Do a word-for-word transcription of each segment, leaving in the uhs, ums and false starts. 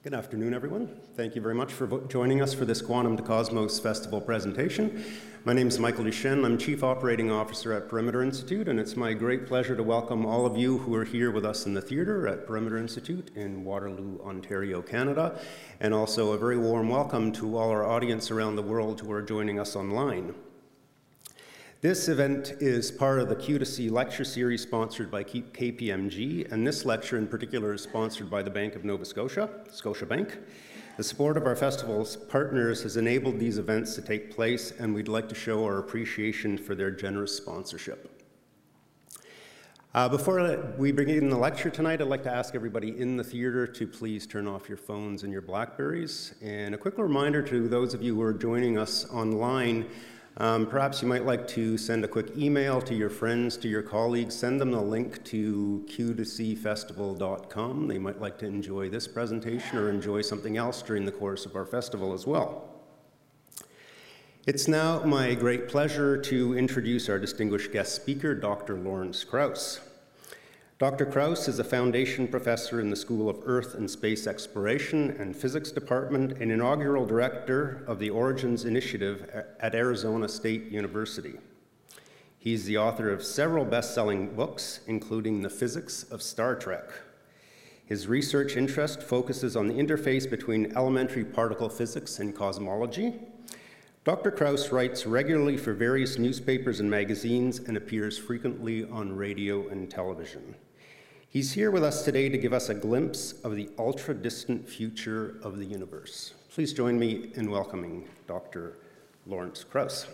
Good afternoon, everyone. Thank you very much for joining us for this Quantum to Cosmos Festival presentation. My name is Michael Duchesne. I'm Chief Operating Officer at Perimeter Institute, and it's my great pleasure to welcome all of you who are here with us in the theatre at Perimeter Institute in Waterloo, Ontario, Canada, and also a very warm welcome to all our audience around the world who are joining us online. This event is part of the Q two C lecture series sponsored by K P M G, and this lecture in particular is sponsored by the Bank of Nova Scotia, Scotiabank. The support of our festival's partners has enabled these events to take place, and we'd like to show our appreciation for their generous sponsorship. Uh, before we begin the lecture tonight, I'd like to ask everybody in the theater to please turn off your phones and your Blackberries. And a quick reminder to those of you who are joining us online, Um, perhaps you might like to send a quick email to your friends, to your colleagues, send them the link to q two c festival dot com. They might like to enjoy this presentation or enjoy something else during the course of our festival as well. It's now my great pleasure to introduce our distinguished guest speaker, Doctor Lawrence Krauss. Doctor Krauss is a foundation professor in the School of Earth and Space Exploration and Physics Department and inaugural director of the Origins Initiative at Arizona State University. He's the author of several best-selling books, including The Physics of Star Trek. His research interest focuses on the interface between elementary particle physics and cosmology. Doctor Krauss writes regularly for various newspapers and magazines and appears frequently on radio and television. He's here with us today to give us a glimpse of the ultra-distant future of the universe. Please join me in welcoming Doctor Lawrence Krauss.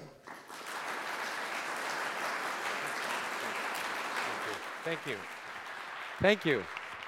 Thank you. Thank you.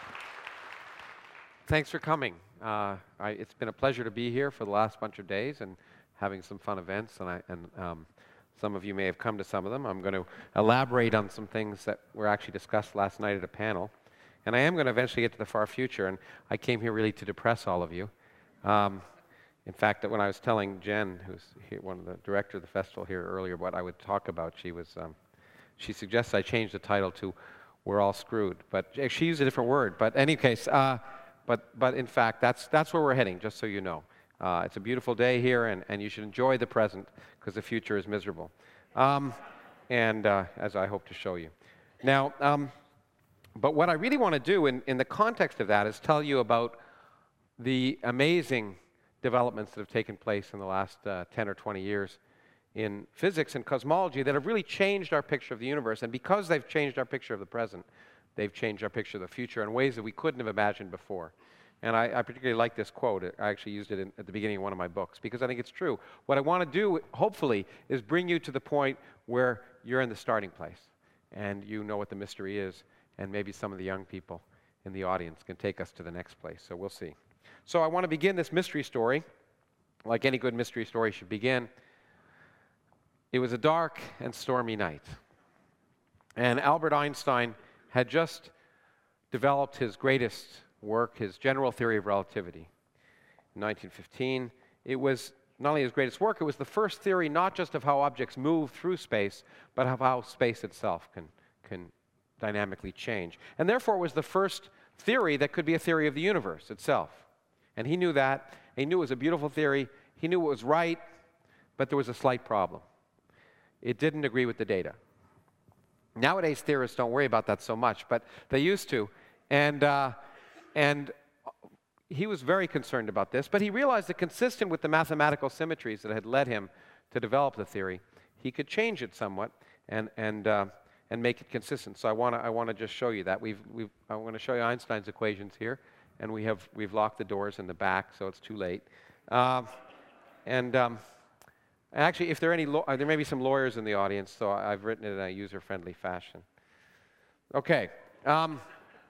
Thanks for coming. Uh, I, it's been a pleasure to be here for the last bunch of days and having some fun events, and, I, and um, some of you may have come to some of them. I'm going to elaborate on some things that were actually discussed last night at a panel. And I am going to eventually get to the far future, and I came here really to depress all of you. Um, in fact, when I was telling Jen, who's here, one of the director of the festival here earlier, what I would talk about, she was, um, she suggested I change the title to "We're All Screwed," but she used a different word. But in any case, uh, but but in fact, that's that's where we're heading. Just so you know, uh, it's a beautiful day here, and and you should enjoy the present because the future is miserable, um, and uh, as I hope to show you. Now. Um, But what I really want to do in, in the context of that is tell you about the amazing developments that have taken place in the last uh, ten or twenty years in physics and cosmology that have really changed our picture of the universe. And because they've changed our picture of the present, they've changed our picture of the future in ways that we couldn't have imagined before. And I, I particularly like this quote. I actually used it in, at the beginning of one of my books because I think it's true. What I want to do, hopefully, is bring you to the point where you're in the starting place and you know what the mystery is. And maybe some of the young people in the audience can take us to the next place. So we'll see. So I want to begin this mystery story, like any good mystery story should begin. It was a dark and stormy night. And Albert Einstein had just developed his greatest work, his general theory of relativity. In nineteen fifteen, it was not only his greatest work, it was the first theory not just of how objects move through space, but of how space itself can, can dynamically change. And therefore, it was the first theory that could be a theory of the universe itself. And he knew that. He knew it was a beautiful theory. He knew it was right, but there was a slight problem. It didn't agree with the data. Nowadays, theorists don't worry about that so much, but they used to. And, uh, and he was very concerned about this, but he realized that consistent with the mathematical symmetries that had led him to develop the theory, he could change it somewhat and, and uh, and make it consistent. So I want to I want to just show you that. We've we've I want to show you Einstein's equations here, and we have we've locked the doors in the back, so it's too late. Uh, and um, actually, if there are any law there may be some lawyers in the audience, so I've written it in a user-friendly fashion. Okay. Um,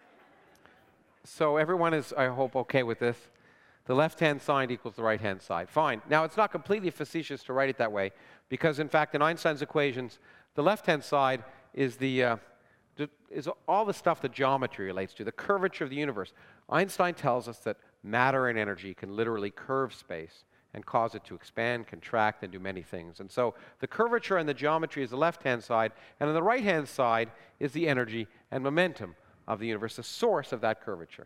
so everyone is, I hope, okay with this. The left-hand side equals the right-hand side. Fine. Now it's not completely facetious to write it that way, because in fact, in Einstein's equations, the left-hand side is the uh, is all the stuff that geometry relates to, the curvature of the universe. Einstein tells us that matter and energy can literally curve space and cause it to expand, contract, and do many things. And so the curvature and the geometry is the left-hand side, and on the right-hand side is the energy and momentum of the universe, the source of that curvature.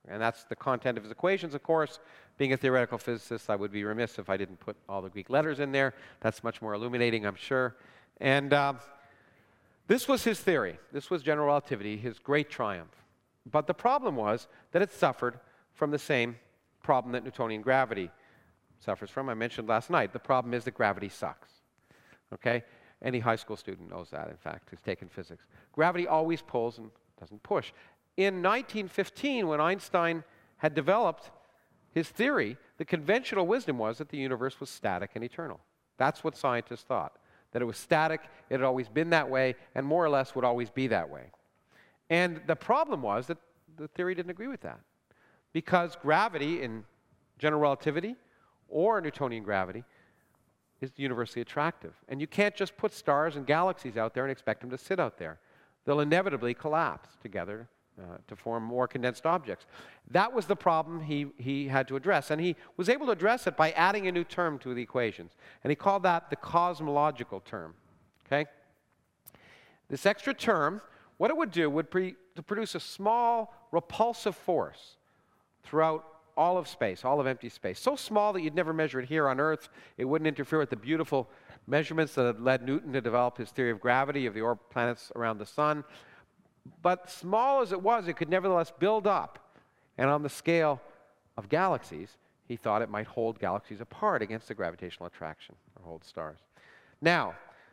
And that's the content of his equations, of course. Being a theoretical physicist, I would be remiss if I didn't put all the Greek letters in there. That's much more illuminating, I'm sure. And uh, this was his theory. This was general relativity, his great triumph. But the problem was that it suffered from the same problem that Newtonian gravity suffers from. I mentioned last night. The problem is that gravity sucks. Okay? Any high school student knows that, in fact, who's taken physics. Gravity always pulls and doesn't push. In nineteen fifteen, when Einstein had developed his theory, the conventional wisdom was that the universe was static and eternal. That's what scientists thought, that it was static, it had always been that way, and more or less would always be that way. And the problem was that the theory didn't agree with that, because gravity in general relativity or Newtonian gravity is universally attractive. And you can't just put stars and galaxies out there and expect them to sit out there. They'll inevitably collapse together uh, to form more condensed objects. That was the problem he, he had to address. And he was able to address it by adding a new term to the equations. And he called that the cosmological term. Okay? This extra term, what it would do would pre to produce a small repulsive force throughout all of space, all of empty space. So small that you'd never measure it here on Earth. It wouldn't interfere with the beautiful measurements that had led Newton to develop his theory of gravity of the orb planets around the sun. But small as it was, it could nevertheless build up. And on the scale of galaxies, he thought it might hold galaxies apart against the gravitational attraction, or hold stars. Now,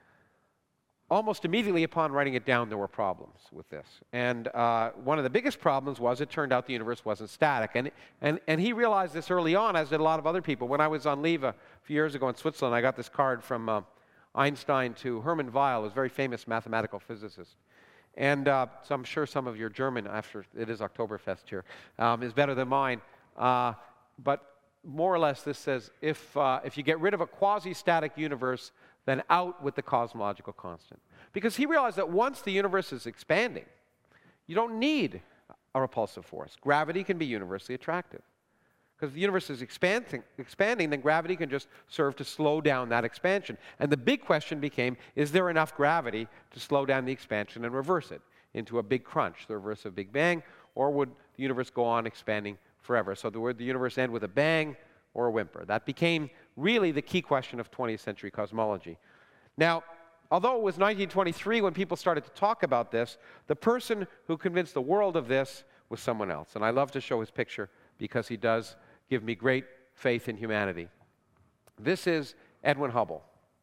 almost immediately upon writing it down, there were problems with this. And uh, one of the biggest problems was it turned out the universe wasn't static. And, and, and he realized this early on, as did a lot of other people. When I was on leave a few years ago in Switzerland, I got this card from uh, Einstein to Hermann Weyl, who's a very famous mathematical physicist. And uh, so I'm sure some of your German, after it is Oktoberfest here, um, is better than mine. Uh, but more or less this says, if, uh, if you get rid of a quasi-static universe, then out with the cosmological constant. Because he realized that once the universe is expanding, you don't need a repulsive force. Gravity can be universally attractive. Because if the universe is expanding, expanding, then gravity can just serve to slow down that expansion. And the big question became, is there enough gravity to slow down the expansion and reverse it into a big crunch, the reverse of Big Bang, or would the universe go on expanding forever? So would the universe end with a bang or a whimper? That became really the key question of twentieth century cosmology. Now, although it was nineteen twenty-three when people started to talk about this, the person who convinced the world of this was someone else. And I love to show his picture because he does give me great faith in humanity. This is Edwin Hubble.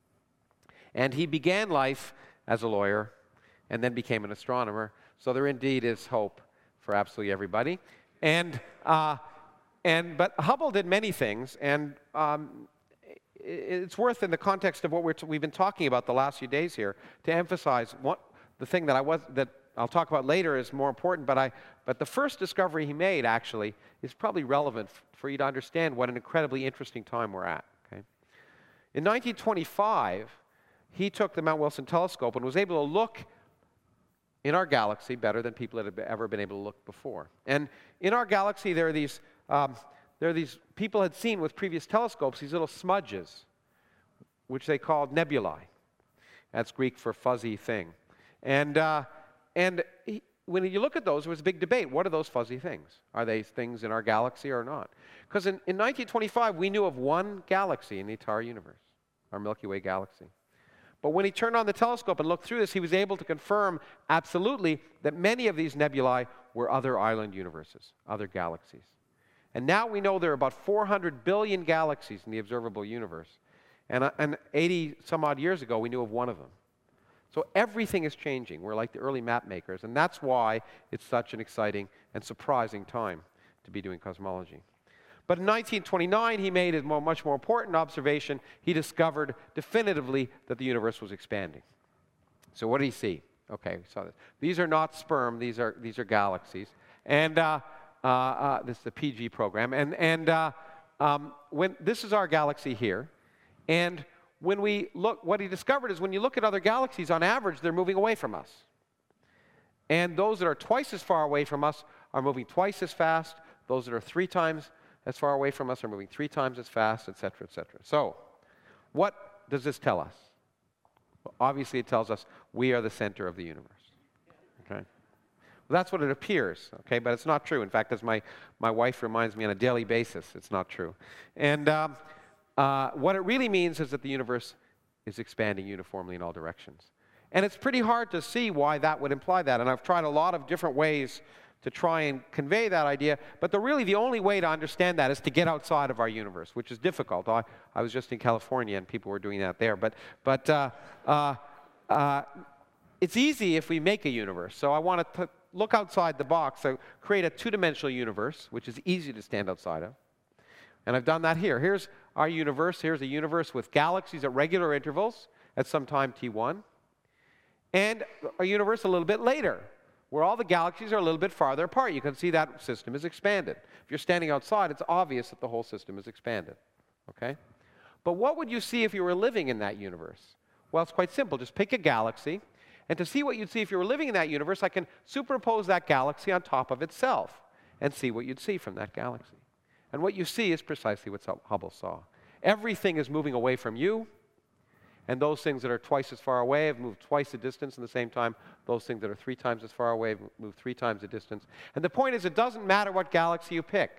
And he began life as a lawyer and then became an astronomer. So there indeed is hope for absolutely everybody. And, uh, and, but Hubble did many things, and um, it's worth, in the context of what we're t we've been talking about the last few days here, to emphasize what, the thing that I was, that I'll talk about later is more important, but, I, but the first discovery he made, actually, is probably relevant for you to understand what an incredibly interesting time we're at. Okay? In nineteen twenty-five, he took the Mount Wilson telescope and was able to look in our galaxy better than people had ever been able to look before. And in our galaxy, there are these, um, there are these people had seen with previous telescopes, these little smudges, which they called nebulae. That's Greek for fuzzy thing. And uh, And he, when you look at those, there was a big debate. What are those fuzzy things? Are they things in our galaxy or not? Because in, in nineteen twenty-five, we knew of one galaxy in the entire universe, our Milky Way galaxy. But when he turned on the telescope and looked through this, he was able to confirm absolutely that many of these nebulae were other island universes, other galaxies. And now we know there are about four hundred billion galaxies in the observable universe. And, uh, and eighty some odd years ago, we knew of one of them. So everything is changing. We're like the early map makers, and that's why it's such an exciting and surprising time to be doing cosmology. But in nineteen twenty-nine, he made a more, much more important observation. He discovered definitively that the universe was expanding. So what did he see? Okay, we saw this. These are not sperm. These are, these are galaxies. And uh, uh, uh, this is the P G program. And, and uh, um, when, this is our galaxy here. And when we look, what he discovered is when you look at other galaxies, on average, they're moving away from us. And those that are twice as far away from us are moving twice as fast. Those that are three times as far away from us are moving three times as fast, et cetera, et cetera. So what does this tell us? Well, obviously, it tells us we are the center of the universe. Okay? Well, that's what it appears, okay? But it's not true. In fact, as my, my wife reminds me on a daily basis, it's not true. And um, uh, what it really means is that the universe is expanding uniformly in all directions. And it's pretty hard to see why that would imply that. And I've tried a lot of different ways to try and convey that idea. But the, really the only way to understand that is to get outside of our universe, which is difficult. I, I was just in California, and people were doing that there. But, but uh, uh, uh, it's easy if we make a universe. So I want to look outside the box, so create a two-dimensional universe, which is easy to stand outside of. And I've done that here. Here's our universe. Here's a universe with galaxies at regular intervals at some time t one. And a universe a little bit later, where all the galaxies are a little bit farther apart. You can see that system is expanded. If you're standing outside, it's obvious that the whole system is expanded. Okay? But what would you see if you were living in that universe? Well, it's quite simple. Just pick a galaxy. And to see what you'd see if you were living in that universe, I can superimpose that galaxy on top of itself and see what you'd see from that galaxy. And what you see is precisely what Hubble saw. Everything is moving away from you, and those things that are twice as far away have moved twice the distance in the same time. Those things that are three times as far away have moved three times the distance. And the point is, it doesn't matter what galaxy you pick.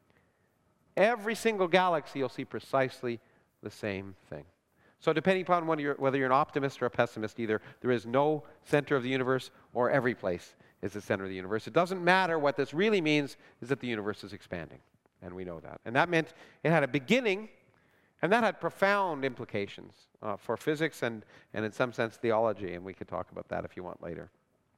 Every single galaxy, you'll see precisely the same thing. So depending upon whether you're, whether you're an optimist or a pessimist, either there is no center of the universe or every place is the center of the universe. It doesn't matter. What this really means is that the universe is expanding, and we know that. And that meant it had a beginning, and that had profound implications uh, for physics and, and in some sense, theology, and we could talk about that if you want later.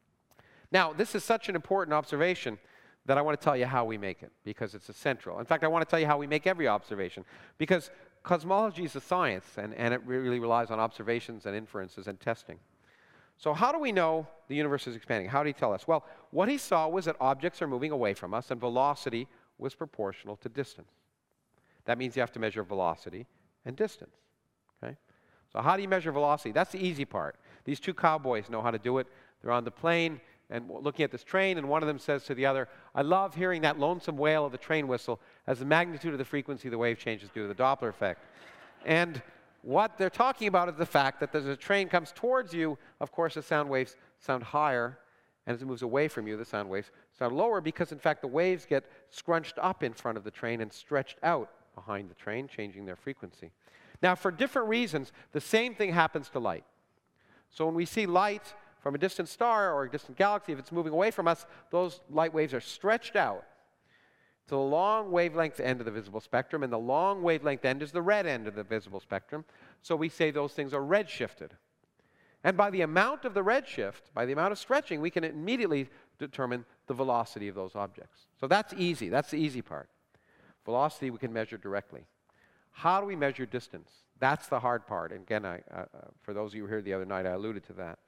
Now, this is such an important observation that I want to tell you how we make it, because it's essential. In fact, I want to tell you how we make every observation, because cosmology is a science, and, and it really relies on observations and inferences and testing. So how do we know the universe is expanding? How did he tell us? Well, what he saw was that objects are moving away from us, and velocity was proportional to distance. That means you have to measure velocity and distance. Okay? So how do you measure velocity? That's the easy part. These two cowboys know how to do it. They're on the plane and looking at this train, and one of them says to the other, "I love hearing that lonesome wail of the train whistle as the magnitude of the frequency of the wave changes due to the Doppler effect." And what they're talking about is the fact that as a train comes towards you, of course, the sound waves sound higher, and as it moves away from you, the sound waves sound lower, because, in fact, the waves get scrunched up in front of the train and stretched out behind the train, changing their frequency. Now, for different reasons, the same thing happens to light. So when we see light from a distant star or a distant galaxy, if it's moving away from us, those light waves are stretched out to the long wavelength end of the visible spectrum, and the long wavelength end is the red end of the visible spectrum. So we say those things are redshifted. And by the amount of the redshift, by the amount of stretching, we can immediately determine the velocity of those objects. So that's easy. That's the easy part. Velocity we can measure directly. How do we measure distance? That's the hard part. And again, I, uh, for those of you who were here the other night, I alluded to that.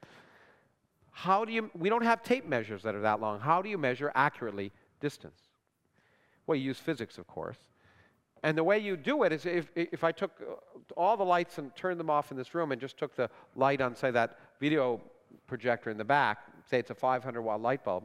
How do you, we don't have tape measures that are that long. How do you measure accurately distance? Well, you use physics, of course. And the way you do it is if, if I took all the lights and turned them off in this room and just took the light on, say, that video projector in the back, say it's a five hundred watt light bulb.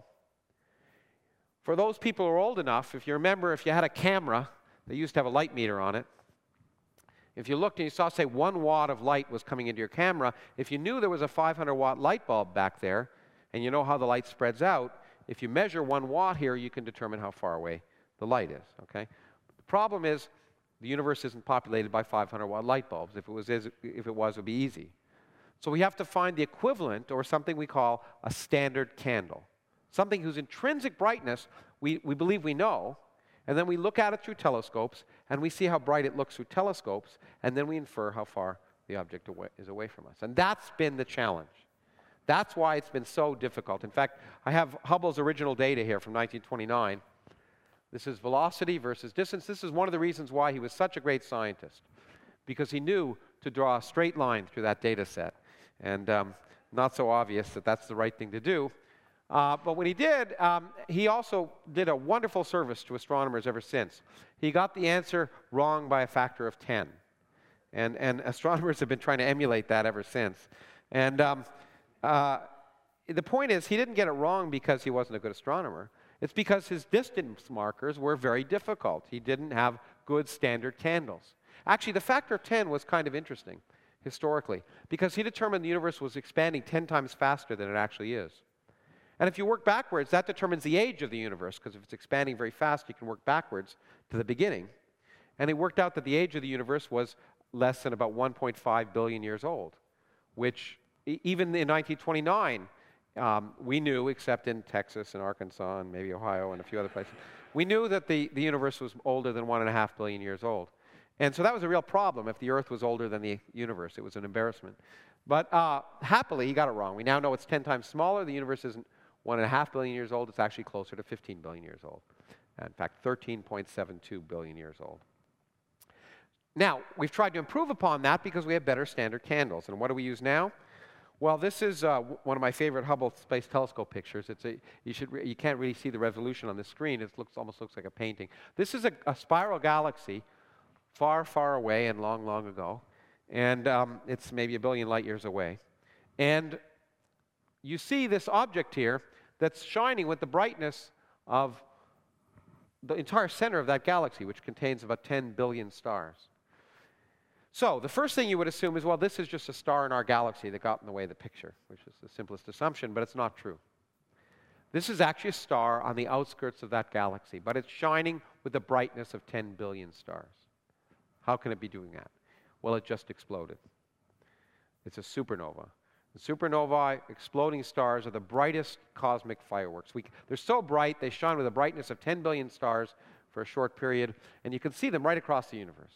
For those people who are old enough, if you remember, if you had a camera, they used to have a light meter on it. If you looked and you saw, say, one watt of light was coming into your camera, if you knew there was a five hundred watt light bulb back there, and you know how the light spreads out, if you measure one watt here, you can determine how far away the light is, okay? The problem is the universe isn't populated by five hundred watt light bulbs. If it was, if it was, it would be easy. So we have to find the equivalent, or something we call a standard candle, something whose intrinsic brightness we, we believe we know, and then we look at it through telescopes, and we see how bright it looks through telescopes, and then we infer how far the object away, is away from us. And that's been the challenge. That's why it's been so difficult. In fact, I have Hubble's original data here from nineteen twenty-nine. This is velocity versus distance. This is one of the reasons why he was such a great scientist, because he knew to draw a straight line through that data set. And um, not so obvious that that's the right thing to do. Uh, but when he did, um, he also did a wonderful service to astronomers ever since. He got the answer wrong by a factor of ten. And, and astronomers have been trying to emulate that ever since. And um, uh, the point is, he didn't get it wrong because he wasn't a good astronomer. It's because his distance markers were very difficult. He didn't have good standard candles. Actually, the factor of ten was kind of interesting, historically, because he determined the universe was expanding ten times faster than it actually is. And if you work backwards, that determines the age of the universe, because if it's expanding very fast, you can work backwards to the beginning. And it worked out that the age of the universe was less than about one point five billion years old, which e even in nineteen twenty-nine, um, we knew, except in Texas and Arkansas and maybe Ohio and a few other places, we knew that the, the universe was older than one and a half billion years old. And so that was a real problem if the Earth was older than the universe. It was an embarrassment. But uh, happily, he got it wrong. We now know it's ten times smaller. The universe isn't one and a half billion years old. It's actually closer to fifteen billion years old. In fact, thirteen point seven two billion years old. Now, we've tried to improve upon that because we have better standard candles. And what do we use now? Well, this is uh, one of my favorite Hubble Space Telescope pictures. It's a, you, should re you can't really see the resolution on the screen. It looks, almost looks like a painting. This is a, a spiral galaxy far, far away and long, long ago. And um, it's maybe a billion light years away. And you see this object here that's shining with the brightness of the entire center of that galaxy, which contains about ten billion stars. So the first thing you would assume is, well, this is just a star in our galaxy that got in the way of the picture, which is the simplest assumption, but it's not true. This is actually a star on the outskirts of that galaxy, but it's shining with the brightness of ten billion stars. How can it be doing that? Well, it just exploded. It's a supernova. The supernovae, exploding stars, are the brightest cosmic fireworks. We, they're so bright, they shine with a brightness of ten billion stars for a short period, and you can see them right across the universe.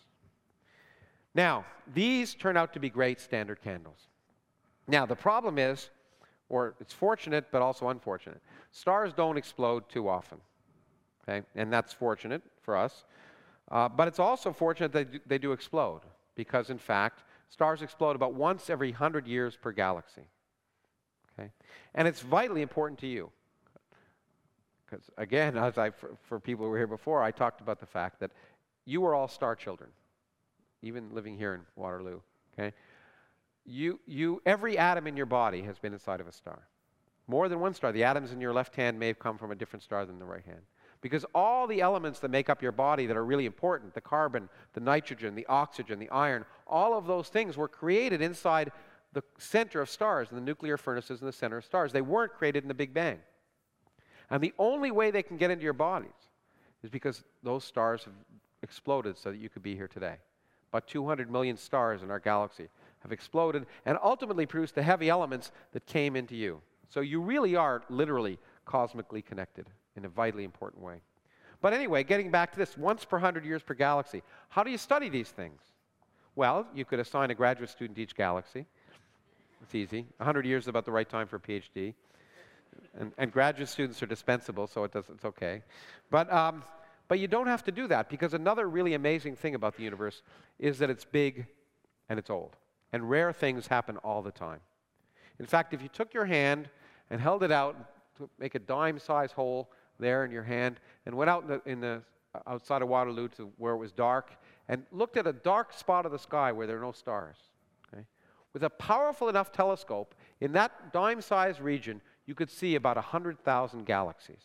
Now, these turn out to be great standard candles. Now, the problem is, or it's fortunate but also unfortunate, stars don't explode too often, okay? And that's fortunate for us. Uh, but it's also fortunate that they do, they do explode, because in fact, stars explode about once every hundred years per galaxy, okay? And it's vitally important to you. Because again, as I, for, for people who were here before, I talked about the fact that you are all star children, even living here in Waterloo, okay? You, you, every atom in your body has been inside of a star. More than one star. The atoms in your left hand may have come from a different star than the right hand. Because all the elements that make up your body that are really important, the carbon, the nitrogen, the oxygen, the iron, all of those things were created inside the center of stars, in the nuclear furnaces in the center of stars. They weren't created in the Big Bang. And the only way they can get into your bodies is because those stars have exploded so that you could be here today. About two hundred million stars in our galaxy have exploded and ultimately produced the heavy elements that came into you. So you really are literally cosmically connected in a vitally important way. But anyway, getting back to this, once per hundred years per galaxy, how do you study these things? Well, you could assign a graduate student to each galaxy. It's easy. A hundred years is about the right time for a PhD. And, and graduate students are dispensable, so it does, it's okay. But, um, but you don't have to do that, because another really amazing thing about the universe is that it's big and it's old. And rare things happen all the time. In fact, if you took your hand and held it out to make a dime-sized hole there in your hand and went out in the, in the outside of Waterloo to where it was dark and looked at a dark spot of the sky where there are no stars, okay? With a powerful enough telescope, in that dime-sized region, you could see about one hundred thousand galaxies.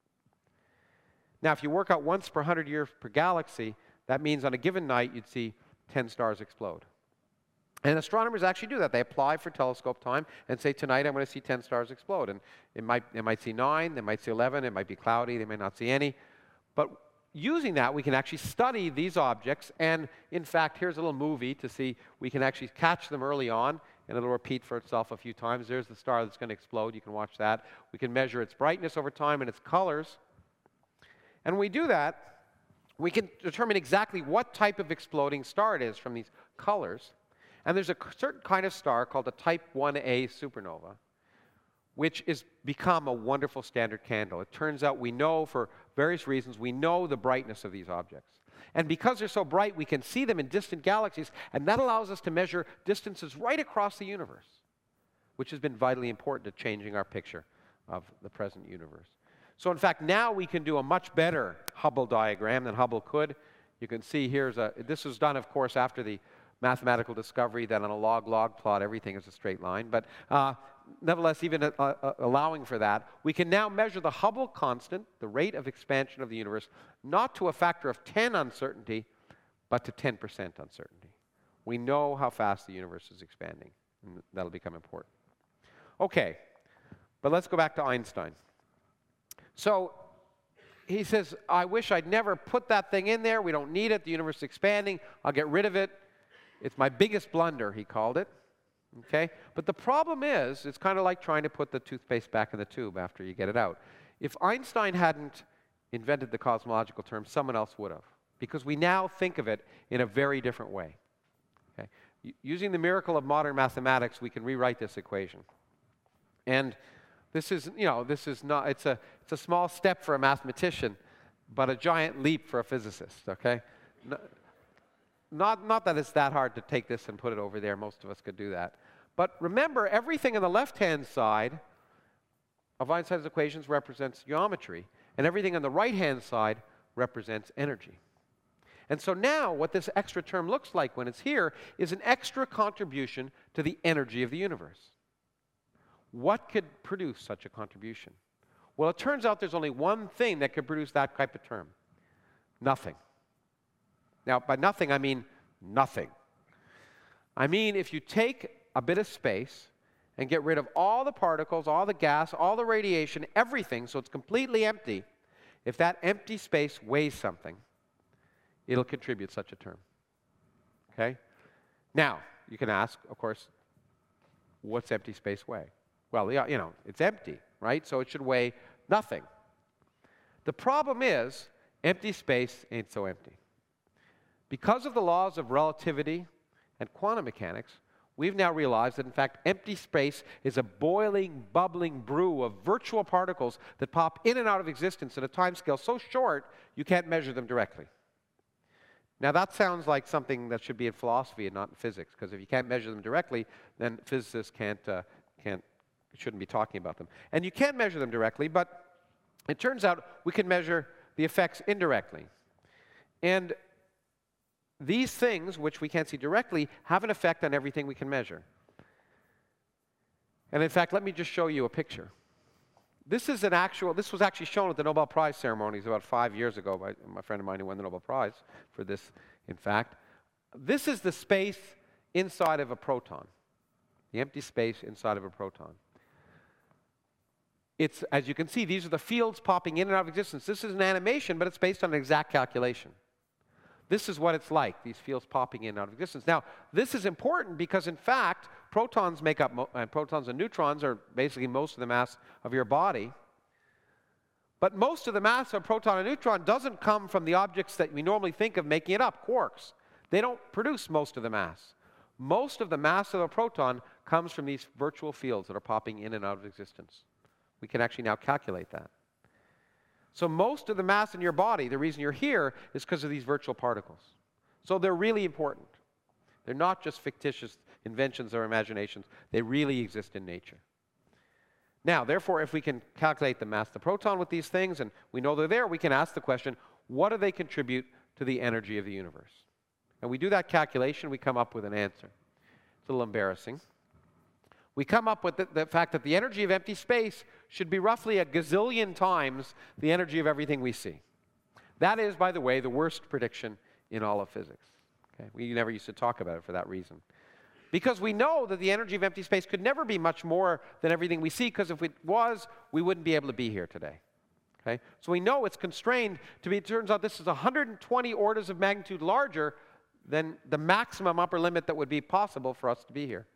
Now, if you work out once per hundred years per galaxy, that means on a given night you'd see ten stars explode. And astronomers actually do that. They apply for telescope time and say, tonight I'm going to see ten stars explode. And it might, they might see nine, they might see eleven, it might be cloudy, they may not see any. But using that, we can actually study these objects. And in fact, here's a little movie to see, we can actually catch them early on, and it'll repeat for itself a few times. There's the star that's going to explode. You can watch that. We can measure its brightness over time and its colors. And when we do that, we can determine exactly what type of exploding star it is from these colors. And there's a certain kind of star called a type one A supernova, which has become a wonderful standard candle. It turns out we know, for various reasons, we know the brightness of these objects. And because they're so bright, we can see them in distant galaxies, and that allows us to measure distances right across the universe, which has been vitally important to changing our picture of the present universe. So in fact, now we can do a much better Hubble diagram than Hubble could. You can see here's a, this was done, of course, after the mathematical discovery that on a log-log plot everything is a straight line. But uh, nevertheless, even uh, uh, allowing for that, we can now measure the Hubble constant, the rate of expansion of the universe, not to a factor of ten uncertainty, but to ten percent uncertainty. We know how fast the universe is expanding, and that'll become important. Okay, But let's go back to Einstein. So he says, I wish I'd never put that thing in there. We don't need it. The universe is expanding. I'll get rid of it. It's my biggest blunder, he called it. Okay? But the problem is, it's kind of like trying to put the toothpaste back in the tube after you get it out. If Einstein hadn't invented the cosmological term, someone else would have. Because we now think of it in a very different way. Okay? Using the miracle of modern mathematics, we can rewrite this equation. And this is, you know, this is not, it's a, it's a small step for a mathematician, but a giant leap for a physicist, okay? Not, not that it's that hard to take this and put it over there. Most of us could do that. But remember, everything on the left-hand side of Einstein's equations represents geometry, and everything on the right-hand side represents energy. And so now what this extra term looks like when it's here is an extra contribution to the energy of the universe. What could produce such a contribution? Well, it turns out there's only one thing that could produce that type of term. Nothing. Now, by nothing, I mean nothing. I mean, if you take a bit of space and get rid of all the particles, all the gas, all the radiation, everything, so it's completely empty, if that empty space weighs something, it'll contribute such a term. Okay? Now, you can ask, of course, what's empty space weigh? Well, yeah, you know, it's empty, right? So it should weigh nothing. The problem is, empty space ain't so empty. Because of the laws of relativity and quantum mechanics, we've now realized that, in fact, empty space is a boiling, bubbling brew of virtual particles that pop in and out of existence at a time scale so short you can't measure them directly. Now, that sounds like something that should be in philosophy and not in physics, because if you can't measure them directly, then physicists can't, uh, can't, shouldn't be talking about them. And you can't measure them directly, but it turns out we can measure the effects indirectly. And these things, which we can't see directly, have an effect on everything we can measure. And in fact, let me just show you a picture. This is an actual, this was actually shown at the Nobel Prize ceremonies about five years ago by my friend of mine who won the Nobel Prize for this, in fact. This is the space inside of a proton, the empty space inside of a proton. It's, as you can see, these are the fields popping in and out of existence. This is an animation, but it's based on an exact calculation. This is what it's like, these fields popping in and out of existence. Now, this is important because, in fact, protons make up, mo uh, protons and neutrons are basically most of the mass of your body. But most of the mass of a proton and neutron doesn't come from the objects that we normally think of making it up, quarks. They don't produce most of the mass. Most of the mass of a proton comes from these virtual fields that are popping in and out of existence. We can actually now calculate that. So most of the mass in your body, the reason you're here, is because of these virtual particles. So they're really important. They're not just fictitious inventions or imaginations. They really exist in nature. Now, therefore, if we can calculate the mass of the proton with these things, and we know they're there, we can ask the question, what do they contribute to the energy of the universe? And we do that calculation, we come up with an answer. It's a little embarrassing. We come up with the, the fact that the energy of empty space should be roughly a gazillion times the energy of everything we see. That is, by the way, the worst prediction in all of physics. Okay? We never used to talk about it for that reason. Because we know that the energy of empty space could never be much more than everything we see, because if it was, we wouldn't be able to be here today. Okay? So we know it's constrained to be, it turns out this is one hundred twenty orders of magnitude larger than the maximum upper limit that would be possible for us to be here.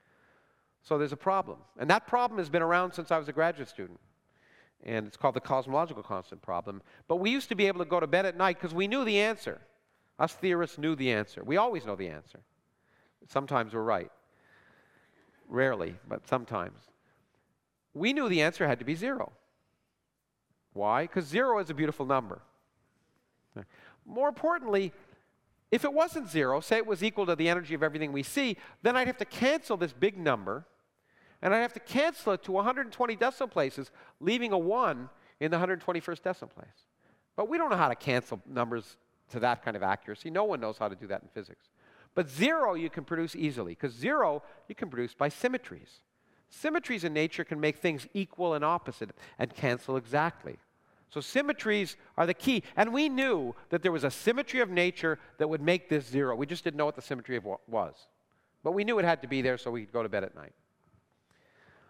So there's a problem. And that problem has been around since I was a graduate student. And it's called the cosmological constant problem. But we used to be able to go to bed at night because we knew the answer. Us theorists knew the answer. We always know the answer. Sometimes we're right. Rarely, but sometimes. We knew the answer had to be zero. Why? Because zero is a beautiful number. More importantly, if it wasn't zero, say it was equal to the energy of everything we see, then I'd have to cancel this big number, and I'd have to cancel it to one hundred twenty decimal places, leaving a one in the one hundred twenty-first decimal place. But we don't know how to cancel numbers to that kind of accuracy. No one knows how to do that in physics. But zero you can produce easily, because zero you can produce by symmetries. Symmetries in nature can make things equal and opposite and cancel exactly. So symmetries are the key. And we knew that there was a symmetry of nature that would make this zero. We just didn't know what the symmetry of wa- was. But we knew it had to be there so we could go to bed at night.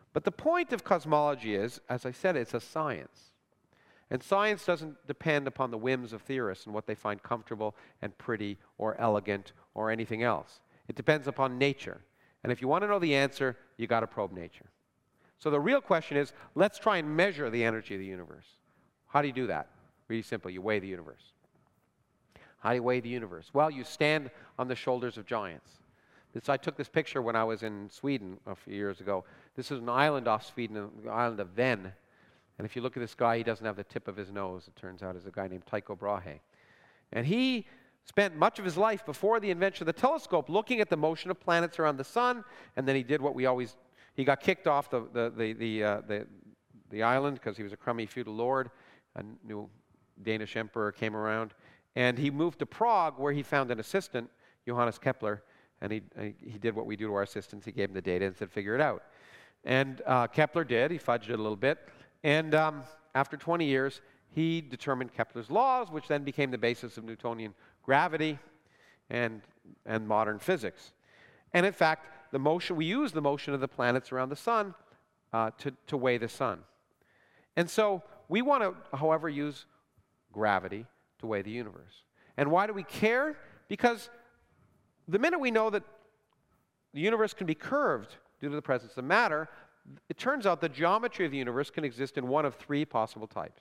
But the point of cosmology is, as I said, it's a science. And science doesn't depend upon the whims of theorists and what they find comfortable and pretty or elegant or anything else. It depends upon nature. And if you want to know the answer, you got to probe nature. So the real question is, let's try and measure the energy of the universe. How do you do that? Really simple. You weigh the universe. How do you weigh the universe? Well, you stand on the shoulders of giants. This, I took this picture when I was in Sweden a few years ago. This is an island off Sweden, the island of Ven. And if you look at this guy, he doesn't have the tip of his nose. It turns out is a guy named Tycho Brahe. And he spent much of his life before the invention of the telescope looking at the motion of planets around the sun, and then he did what we always, he got kicked off the, the, the, the, uh, the, the island because he was a crummy feudal lord. A new Danish emperor came around, and he moved to Prague where he found an assistant, Johannes Kepler, and he, he did what we do to our assistants. He gave him the data and said, figure it out. And uh, Kepler did. He fudged it a little bit. And um, after twenty years, he determined Kepler's laws, which then became the basis of Newtonian gravity and, and modern physics. And in fact, the motion, we use the motion of the planets around the sun uh, to, to weigh the sun. And so we want to, however, use gravity to weigh the universe. And why do we care? Because the minute we know that the universe can be curved due to the presence of matter, it turns out the geometry of the universe can exist in one of three possible types: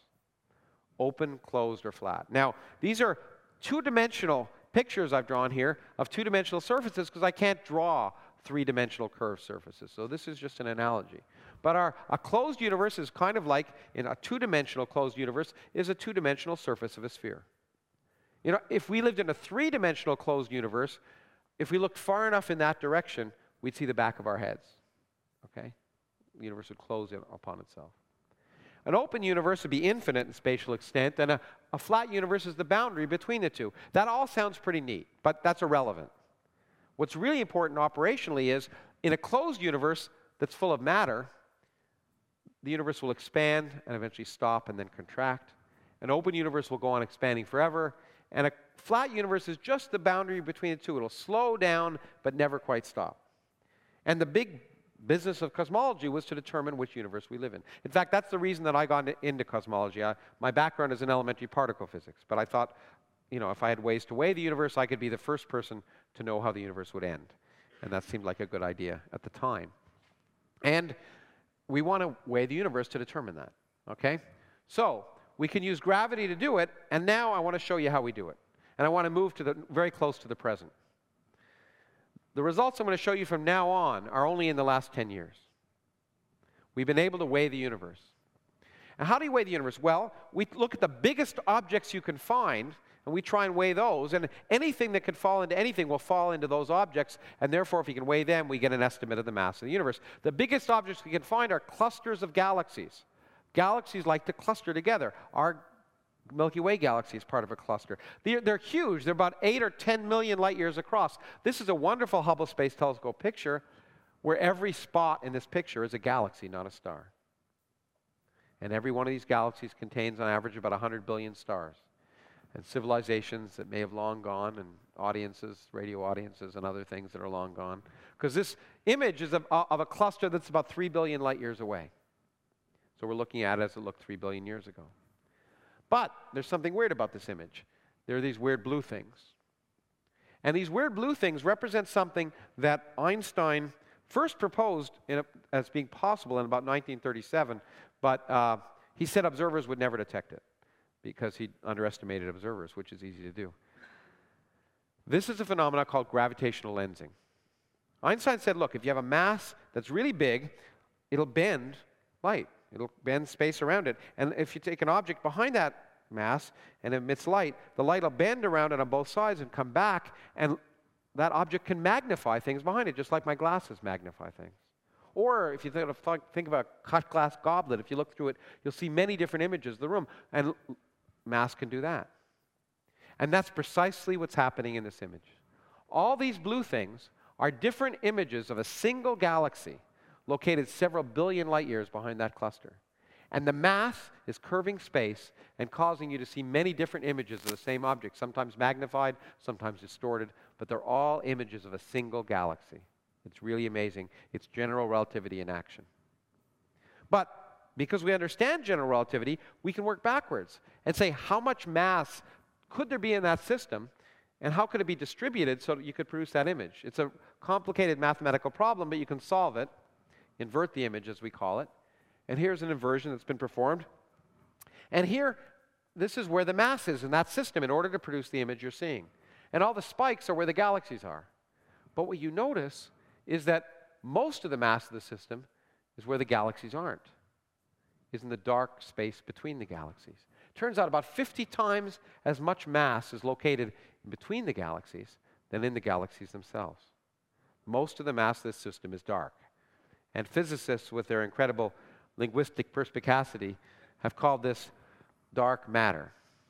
open, closed, or flat. Now, these are two-dimensional pictures I've drawn here of two-dimensional surfaces because I can't draw three-dimensional curved surfaces. So this is just an analogy. But our, a closed universe is kind of like, in a two-dimensional closed universe, is a two-dimensional surface of a sphere. You know, if we lived in a three-dimensional closed universe, if we looked far enough in that direction, we'd see the back of our heads. Okay? The universe would close in upon itself. An open universe would be infinite in spatial extent, and a, a flat universe is the boundary between the two. That all sounds pretty neat, but that's irrelevant. What's really important operationally is, in a closed universe that's full of matter, the universe will expand and eventually stop and then contract. An open universe will go on expanding forever, and a flat universe is just the boundary between the two. It'll slow down, but never quite stop. And the big business of cosmology was to determine which universe we live in. In fact, that's the reason that I got into cosmology. I, my background is in elementary particle physics, but I thought, you know, if I had ways to weigh the universe, I could be the first person to know how the universe would end. And that seemed like a good idea at the time. And we want to weigh the universe to determine that, okay? So we can use gravity to do it, and now I want to show you how we do it. And I want to move to the very close to the present. The results I'm going to show you from now on are only in the last ten years. We've been able to weigh the universe. And how do you weigh the universe? Well, we look at the biggest objects you can find, and we try and weigh those. And anything that could fall into anything will fall into those objects. And therefore, if you can weigh them, we get an estimate of the mass of the universe. The biggest objects we can find are clusters of galaxies. Galaxies like to cluster together. Our Milky Way galaxy is part of a cluster. They're, they're huge. They're about eight or ten million light years across. This is a wonderful Hubble Space Telescope picture where every spot in this picture is a galaxy, not a star. And every one of these galaxies contains, on average, about one hundred billion stars. And civilizations that may have long gone, and audiences, radio audiences, and other things that are long gone. Because this image is of, of a cluster that's about three billion light years away. So we're looking at it as it looked three billion years ago. But there's something weird about this image. There are these weird blue things. And these weird blue things represent something that Einstein first proposed in a, as being possible in about nineteen thirty-seven, but uh, he said observers would never detect it because he underestimated observers, which is easy to do. This is a phenomenon called gravitational lensing. Einstein said, look, if you have a mass that's really big, it'll bend light. It'll bend space around it. And if you take an object behind that mass and emits light, the light will bend around it on both sides and come back, and that object can magnify things behind it, just like my glasses magnify things. Or if you think of, think of a cut glass goblet, if you look through it, you'll see many different images of the room, and mass can do that. And that's precisely what's happening in this image. All these blue things are different images of a single galaxy located several billion light years behind that cluster. And the mass is curving space and causing you to see many different images of the same object, sometimes magnified, sometimes distorted, but they're all images of a single galaxy. It's really amazing. It's general relativity in action. But because we understand general relativity, we can work backwards and say how much mass could there be in that system, and how could it be distributed so that you could produce that image? It's a complicated mathematical problem, but you can solve it. Invert the image, as we call it. And here's an inversion that's been performed. And here, this is where the mass is in that system in order to produce the image you're seeing. And all the spikes are where the galaxies are. But what you notice is that most of the mass of the system is where the galaxies aren't, is in the dark space between the galaxies. Turns out about fifty times as much mass is located in between the galaxies than in the galaxies themselves. Most of the mass of this system is dark. And physicists, with their incredible linguistic perspicacity, have called this dark matter.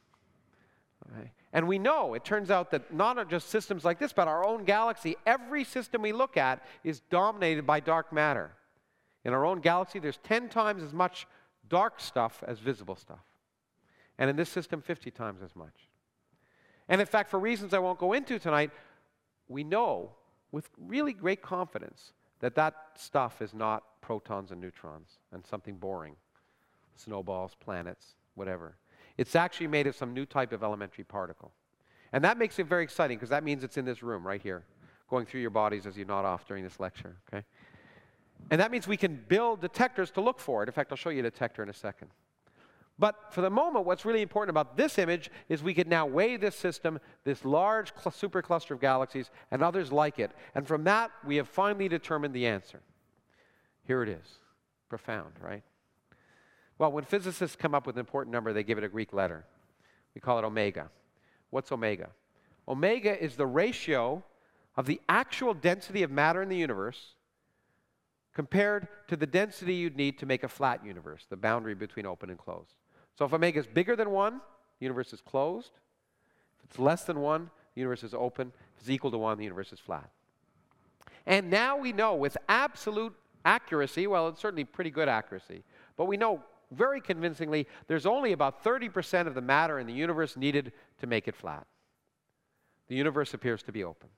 Okay. And we know, it turns out that not just systems like this, but our own galaxy, every system we look at is dominated by dark matter. In our own galaxy, there's ten times as much dark stuff as visible stuff. And in this system, fifty times as much. And in fact, for reasons I won't go into tonight, we know with really great confidence that that stuff is not protons and neutrons and something boring, snowballs, planets, whatever. It's actually made of some new type of elementary particle. And that makes it very exciting because that means it's in this room right here, going through your bodies as you nod off during this lecture, okay? And that means we can build detectors to look for it. In fact, I'll show you a detector in a second. But for the moment, what's really important about this image is we can now weigh this system, this large supercluster of galaxies, and others like it. And from that, we have finally determined the answer. Here it is. Profound, right? Well, when physicists come up with an important number, they give it a Greek letter. We call it omega. What's omega? Omega is the ratio of the actual density of matter in the universe compared to the density you'd need to make a flat universe, the boundary between open and closed. So if omega is bigger than one, the universe is closed. If it's less than one, the universe is open. If it's equal to one, the universe is flat. And now we know with absolute accuracy, well, it's certainly pretty good accuracy, but we know very convincingly there's only about thirty percent of the matter in the universe needed to make it flat. The universe appears to be open.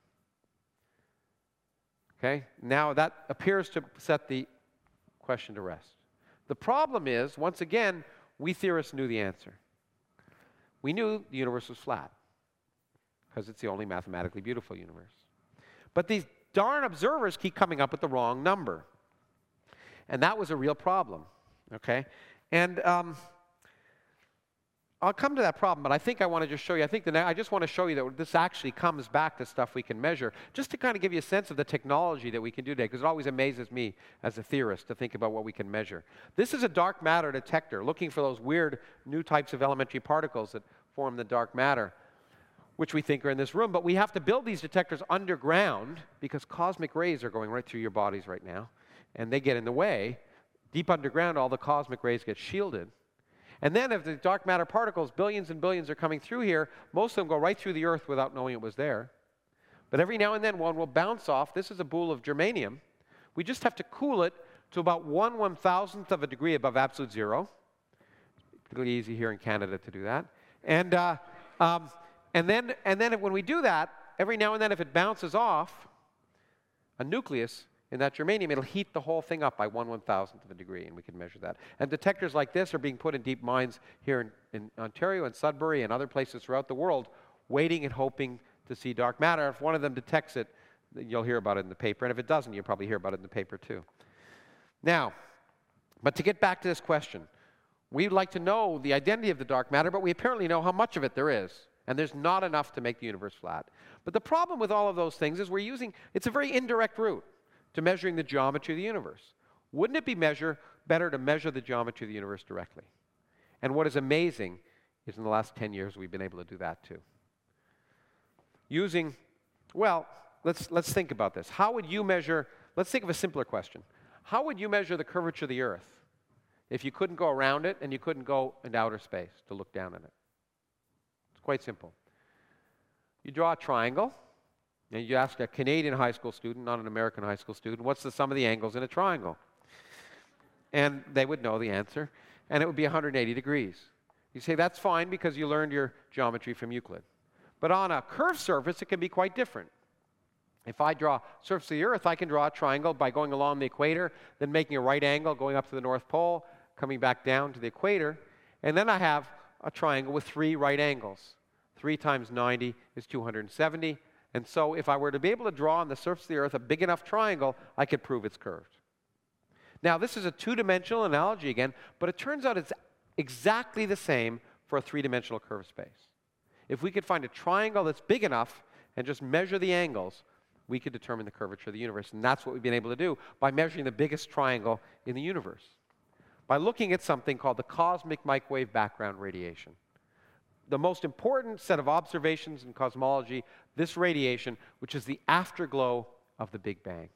Okay? Now that appears to set the question to rest. The problem is, once again, we theorists knew the answer. We knew the universe was flat because it's the only mathematically beautiful universe. But these darn observers keep coming up with the wrong number. And that was a real problem. Okay? And um, I'll come to that problem, but I think I want to just show you, I think the, I just want to show you that this actually comes back to stuff we can measure, just to kind of give you a sense of the technology that we can do today, because it always amazes me as a theorist to think about what we can measure. This is a dark matter detector, looking for those weird new types of elementary particles that form the dark matter, which we think are in this room. But we have to build these detectors underground, because cosmic rays are going right through your bodies right now, and they get in the way. Deep underground, all the cosmic rays get shielded. And then if the dark matter particles, billions and billions are coming through here, most of them go right through the Earth without knowing it was there. But every now and then one will bounce off. This is a boule of germanium. We just have to cool it to about one one-thousandth of a degree above absolute zero. It's pretty easy here in Canada to do that. And, uh, um, and, then, and then when we do that, every now and then if it bounces off a nucleus in that germanium, it'll heat the whole thing up by one one-thousandth of a degree, and we can measure that. And detectors like this are being put in deep mines here in, in Ontario and Sudbury and other places throughout the world, waiting and hoping to see dark matter. If one of them detects it, you'll hear about it in the paper. And if it doesn't, you'll probably hear about it in the paper too. Now, but to get back to this question, we'd like to know the identity of the dark matter, but we apparently know how much of it there is. And there's not enough to make the universe flat. But the problem with all of those things is we're using, it's a very indirect route to measuring the geometry of the universe. Wouldn't it be measure, better to measure the geometry of the universe directly? And what is amazing is in the last ten years we've been able to do that too. Using, well, let's, let's think about this. How would you measure, let's think of a simpler question. How would you measure the curvature of the Earth if you couldn't go around it and you couldn't go into outer space to look down on it? It's quite simple. You draw a triangle, and you ask a Canadian high school student, not an American high school student, what's the sum of the angles in a triangle? And they would know the answer, and it would be one hundred eighty degrees. You say, that's fine because you learned your geometry from Euclid. But on a curved surface, it can be quite different. If I draw surface of the Earth, I can draw a triangle by going along the equator, then making a right angle, going up to the North Pole, coming back down to the equator, and then I have a triangle with three right angles. three times ninety is two hundred seventy, and so if I were to be able to draw on the surface of the Earth a big enough triangle, I could prove it's curved. Now, this is a two-dimensional analogy again, but it turns out it's exactly the same for a three-dimensional curved space. If we could find a triangle that's big enough and just measure the angles, we could determine the curvature of the universe. And that's what we've been able to do by measuring the biggest triangle in the universe, by looking at something called the cosmic microwave background radiation. The most important set of observations in cosmology, this radiation, which is the afterglow of the Big Bang.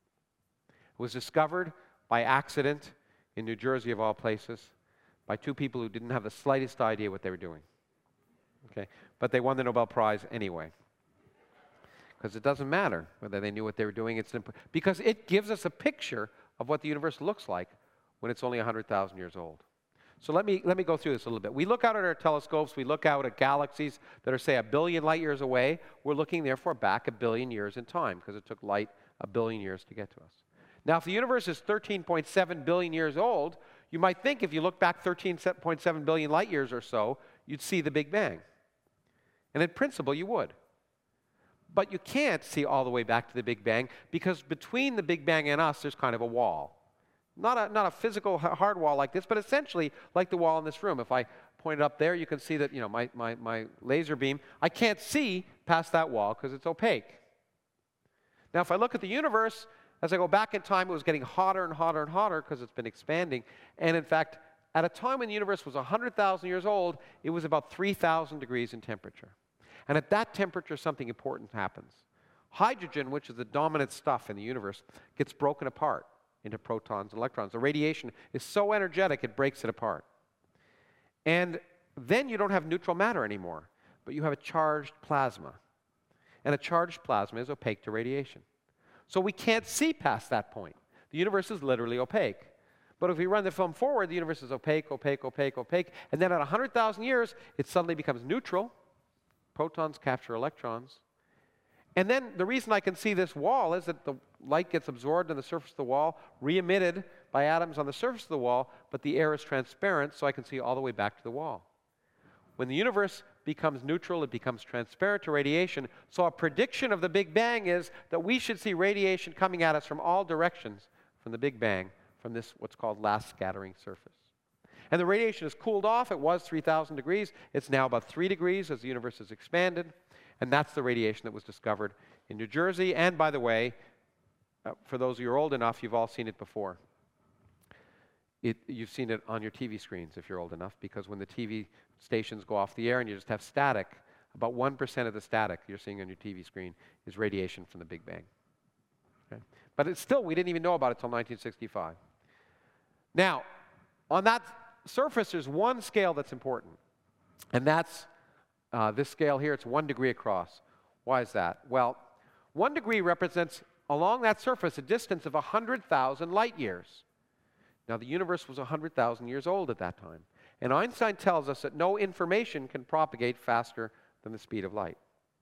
It was discovered by accident in New Jersey, of all places, by two people who didn't have the slightest idea what they were doing. Okay? But they won the Nobel Prize anyway. Because it doesn't matter whether they knew what they were doing. It's because it gives us a picture of what the universe looks like when it's only one hundred thousand years old. So let me, let me go through this a little bit. We look out at our telescopes. We look out at galaxies that are, say, a billion light years away. We're looking, therefore, back a billion years in time because it took light a billion years to get to us. Now, if the universe is thirteen point seven billion years old, you might think if you look back thirteen point seven billion light years or so, you'd see the Big Bang. And in principle, you would. But you can't see all the way back to the Big Bang because between the Big Bang and us, there's kind of a wall. Not a, not a physical hard wall like this, but essentially like the wall in this room. If I point it up there, you can see that, you know, my, my, my laser beam, I can't see past that wall because it's opaque. Now, if I look at the universe, as I go back in time, it was getting hotter and hotter and hotter because it's been expanding. And in fact, at a time when the universe was one hundred thousand years old, it was about three thousand degrees in temperature. And at that temperature, something important happens. Hydrogen, which is the dominant stuff in the universe, gets broken apart into protons and electrons. The radiation is so energetic, it breaks it apart. And then you don't have neutral matter anymore, but you have a charged plasma. And a charged plasma is opaque to radiation. So we can't see past that point. The universe is literally opaque. But if we run the film forward, the universe is opaque, opaque, opaque, opaque, and then at one hundred thousand years, it suddenly becomes neutral. Protons capture electrons. And then the reason I can see this wall is that the light gets absorbed on the surface of the wall, re-emitted by atoms on the surface of the wall, but the air is transparent, so I can see all the way back to the wall. When the universe becomes neutral, it becomes transparent to radiation. So a prediction of the Big Bang is that we should see radiation coming at us from all directions from the Big Bang, from this what's called last scattering surface. And the radiation has cooled off. It was three thousand degrees. It's now about three degrees as the universe has expanded. And that's the radiation that was discovered in New Jersey. And by the way, uh, for those of you who are old enough, you've all seen it before. It, you've seen it on your T V screens if you're old enough, because when the T V stations go off the air and you just have static, about one percent of the static you're seeing on your T V screen is radiation from the Big Bang. Okay? But it's still, we didn't even know about it until nineteen sixty-five. Now, on that surface, there's one scale that's important, and that's uh, this scale here. It's one degree across. Why is that? Well, one degree represents, along that surface, a distance of one hundred thousand light years. Now, the universe was one hundred thousand years old at that time, and Einstein tells us that no information can propagate faster than the speed of light.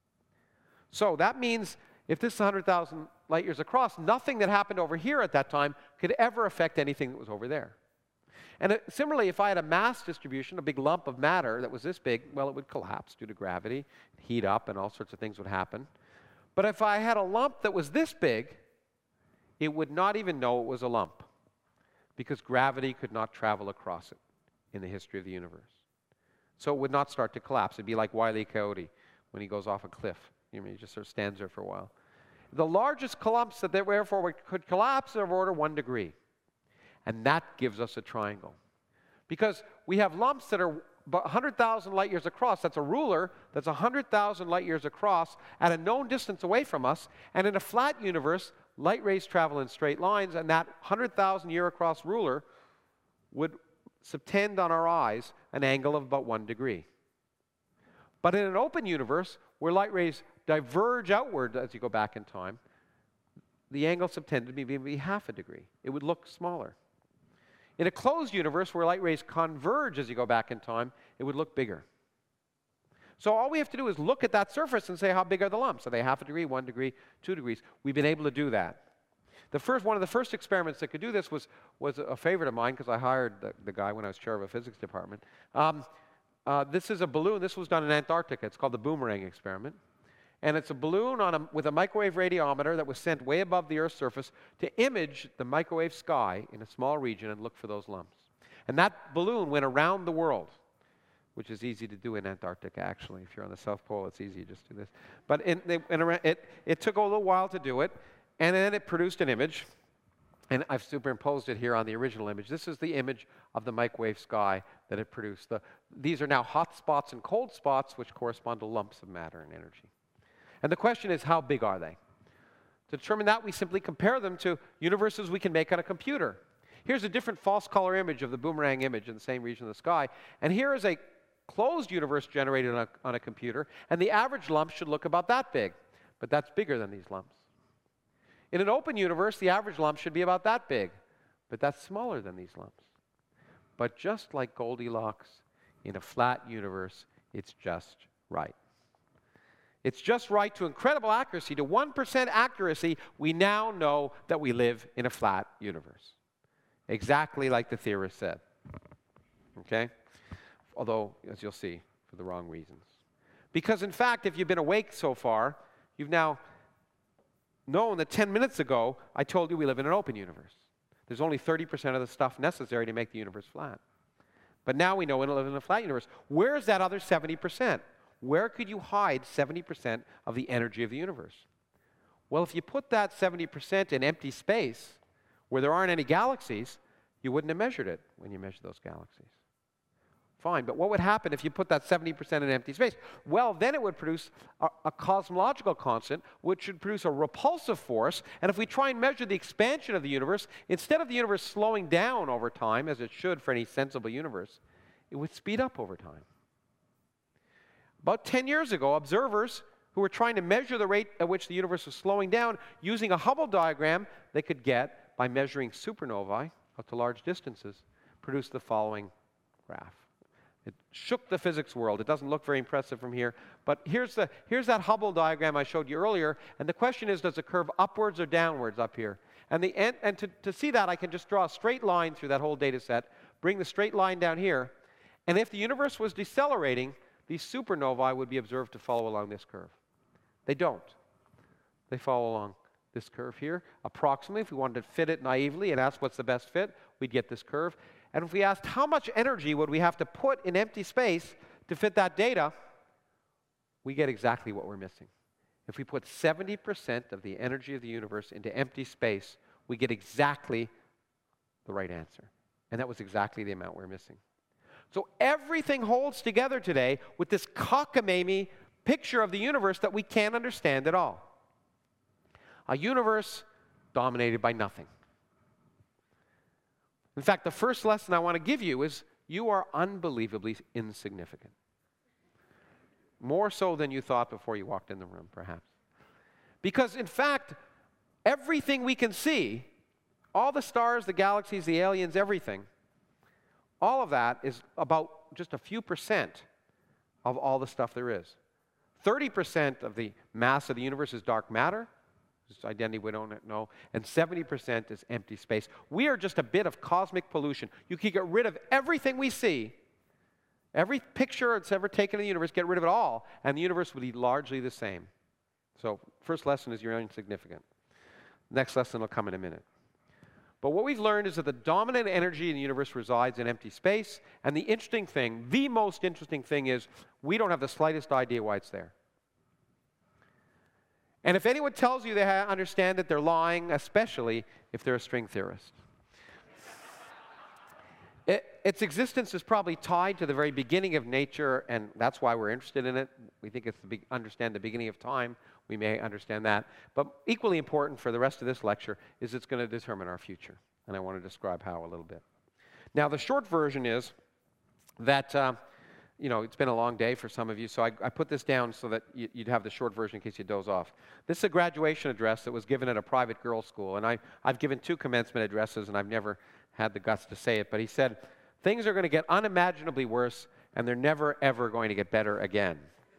So that means if this is one hundred thousand light years across, nothing that happened over here at that time could ever affect anything that was over there. And it, similarly, if I had a mass distribution, a big lump of matter that was this big, well, it would collapse due to gravity, heat up, and all sorts of things would happen. But if I had a lump that was this big, it would not even know it was a lump, because gravity could not travel across it in the history of the universe. So it would not start to collapse. It'd be like Wile E. Coyote when he goes off a cliff. You know, he just sort of stands there for a while. The largest clumps that therefore could collapse are of order one degree. And that gives us a triangle. Because we have lumps that are one hundred thousand light years across. That's a ruler that's one hundred thousand light years across at a known distance away from us. And in a flat universe, light rays travel in straight lines, and that one hundred thousand year across ruler would subtend on our eyes an angle of about one degree. But in an open universe, where light rays diverge outward as you go back in time, the angle subtended to be maybe half a degree. It would look smaller. In a closed universe where light rays converge as you go back in time, it would look bigger. So all we have to do is look at that surface and say, how big are the lumps? Are they half a degree, one degree, two degrees? We've been able to do that. The first, one of the first experiments that could do this was, was a favorite of mine, because I hired the, the guy when I was chair of a physics department. Um, uh, this is a balloon. This was done in Antarctica. It's called the boomerang experiment. And it's a balloon on a, with a microwave radiometer that was sent way above the Earth's surface to image the microwave sky in a small region and look for those lumps. And that balloon went around the world, which is easy to do in Antarctica, actually. If you're on the South Pole, it's easy to just do this. But in, in, in, it, it took a little while to do it. And then it produced an image, and I've superimposed it here on the original image. This is the image of the microwave sky that it produced. The, these are now hot spots and cold spots, which correspond to lumps of matter and energy. And the question is, how big are they? To determine that, we simply compare them to universes we can make on a computer. Here's a different false color image of the boomerang image in the same region of the sky. And here is a closed universe generated on a, on a computer, and the average lump should look about that big. But that's bigger than these lumps. In an open universe, the average lump should be about that big, but that's smaller than these lumps. But just like Goldilocks, in a flat universe, it's just right. It's just right to incredible accuracy. To one percent accuracy, we now know that we live in a flat universe. Exactly like the theorist said. Okay? Although, as you'll see, for the wrong reasons. Because in fact, if you've been awake so far, you've now known that ten minutes ago, I told you we live in an open universe. There's only thirty percent of the stuff necessary to make the universe flat. But now we know we live in a flat universe. Where's that other seventy percent? Where could you hide seventy percent of the energy of the universe? Well, if you put that seventy percent in empty space, where there aren't any galaxies, you wouldn't have measured it when you measured those galaxies. Fine, but what would happen if you put that seventy percent in empty space? Well, then it would produce a, a cosmological constant, which would produce a repulsive force. And if we try and measure the expansion of the universe, instead of the universe slowing down over time, as it should for any sensible universe, it would speed up over time. About ten years ago, observers who were trying to measure the rate at which the universe was slowing down using a Hubble diagram they could get by measuring supernovae out to large distances, produced the following graph. It shook the physics world. It doesn't look very impressive from here. But here's, the, here's that Hubble diagram I showed you earlier. And the question is, does it curve upwards or downwards up here? And, the, and, and to, to see that, I can just draw a straight line through that whole data set, bring the straight line down here. And if the universe was decelerating, these supernovae would be observed to follow along this curve. They don't. They follow along this curve here. Approximately, if we wanted to fit it naively and ask what's the best fit, we'd get this curve. And if we asked how much energy would we have to put in empty space to fit that data, we get exactly what we're missing. If we put seventy percent of the energy of the universe into empty space, we get exactly the right answer. And that was exactly the amount we're missing. So everything holds together today with this cockamamie picture of the universe that we can't understand at all. A universe dominated by nothing. In fact, the first lesson I want to give you is you are unbelievably insignificant. More so than you thought before you walked in the room, perhaps. Because, in fact, everything we can see, all the stars, the galaxies, the aliens, everything, all of that is about just a few percent of all the stuff there is. thirty percent of the mass of the universe is dark matter. This identity we don't know, and seventy percent is empty space. We are just a bit of cosmic pollution. You can get rid of everything we see, every picture that's ever taken of the universe, get rid of it all, and the universe would be largely the same. So, first lesson is you're insignificant. Next lesson will come in a minute. But what we've learned is that the dominant energy in the universe resides in empty space, and the interesting thing, the most interesting thing is we don't have the slightest idea why it's there. And if anyone tells you they understand it, they're lying, especially if they're a string theorist. it, its existence is probably tied to the very beginning of nature, and that's why we're interested in it. We think it's the understand the beginning of time. We may understand that. But equally important for the rest of this lecture is it's going to determine our future. And I want to describe how a little bit. Now, the short version is that... Uh, You know, it's been a long day for some of you, so I, I put this down so that you, you'd have the short version in case you doze off. This is a graduation address that was given at a private girls' school, and I, I've given two commencement addresses, and I've never had the guts to say it, but he said, things are going to get unimaginably worse, and they're never, ever going to get better again.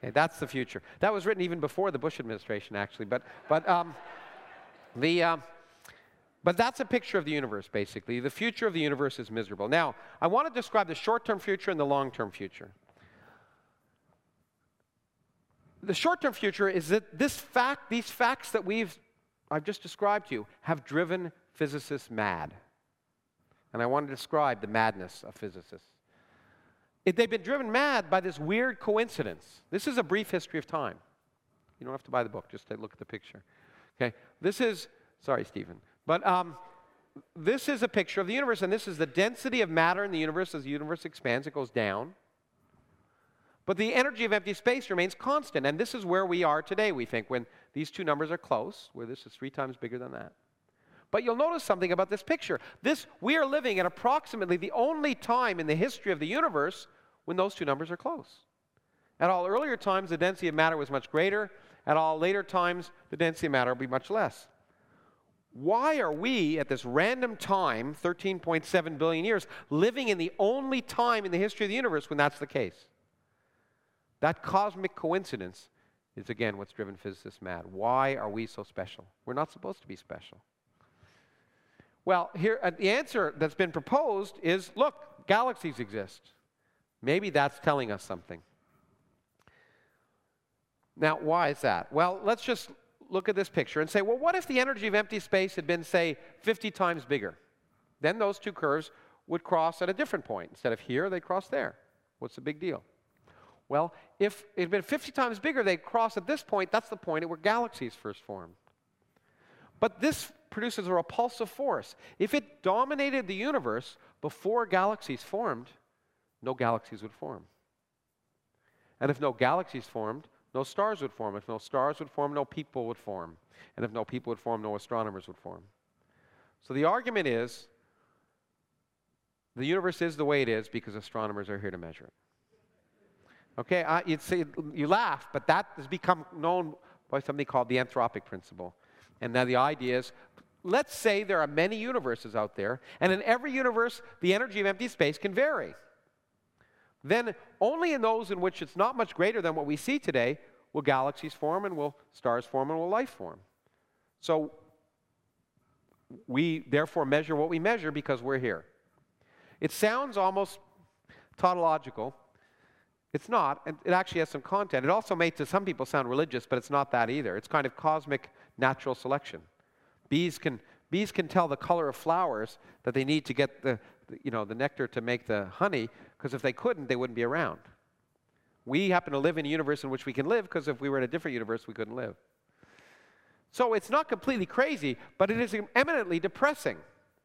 Okay, that's the future. That was written even before the Bush administration, actually. But, but, um, the, um, but that's a picture of the universe, basically. The future of the universe is miserable. Now, I want to describe the short-term future and the long-term future. The short-term future is that this fact, these facts that we've, I've just described to you, have driven physicists mad. And I want to describe the madness of physicists. It, they've been driven mad by this weird coincidence. This is a brief history of time. You don't have to buy the book, just take a look at the picture. Okay, this is, sorry, Stephen, but um, this is a picture of the universe, and this is the density of matter in the universe. As the universe expands, it goes down. But the energy of empty space remains constant, and this is where we are today, we think, when these two numbers are close, where this is three times bigger than that. But you'll notice something about this picture. This, we are living at approximately the only time in the history of the universe when those two numbers are close. At all earlier times, the density of matter was much greater. At all later times, the density of matter will be much less. Why are we, at this random time, thirteen point seven billion years, living in the only time in the history of the universe when that's the case? That cosmic coincidence is, again, what's driven physicists mad. Why are we so special? We're not supposed to be special. Well, here, uh, the answer that's been proposed is, look, galaxies exist. Maybe that's telling us something. Now, why is that? Well, let's just look at this picture and say, well, what if the energy of empty space had been, say, fifty times bigger? Then those two curves would cross at a different point. Instead of here, they cross there. What's the big deal? Well, if it had been fifty times bigger, they'd cross at this point. That's the point at where galaxies first formed. But this produces a repulsive force. If it dominated the universe before galaxies formed, no galaxies would form. And if no galaxies formed, no stars would form. If no stars would form, no people would form. And if no people would form, no astronomers would form. So the argument is, the universe is the way it is because astronomers are here to measure it. Okay, uh, you'd say, you laugh, but that has become known by something called the anthropic principle. And now the idea is, let's say there are many universes out there, and in every universe, the energy of empty space can vary. Then only in those in which it's not much greater than what we see today will galaxies form, and will stars form, and will life form. So we therefore measure what we measure because we're here. It sounds almost tautological. It's not, and it actually has some content. It also may, to some people, sound religious, but it's not that either. It's kind of cosmic natural selection. Bees can, bees can tell the color of flowers that they need to get the, the, you know, the nectar to make the honey, because if they couldn't, they wouldn't be around. We happen to live in a universe in which we can live, because if we were in a different universe, we couldn't live. So it's not completely crazy, but it is eminently depressing.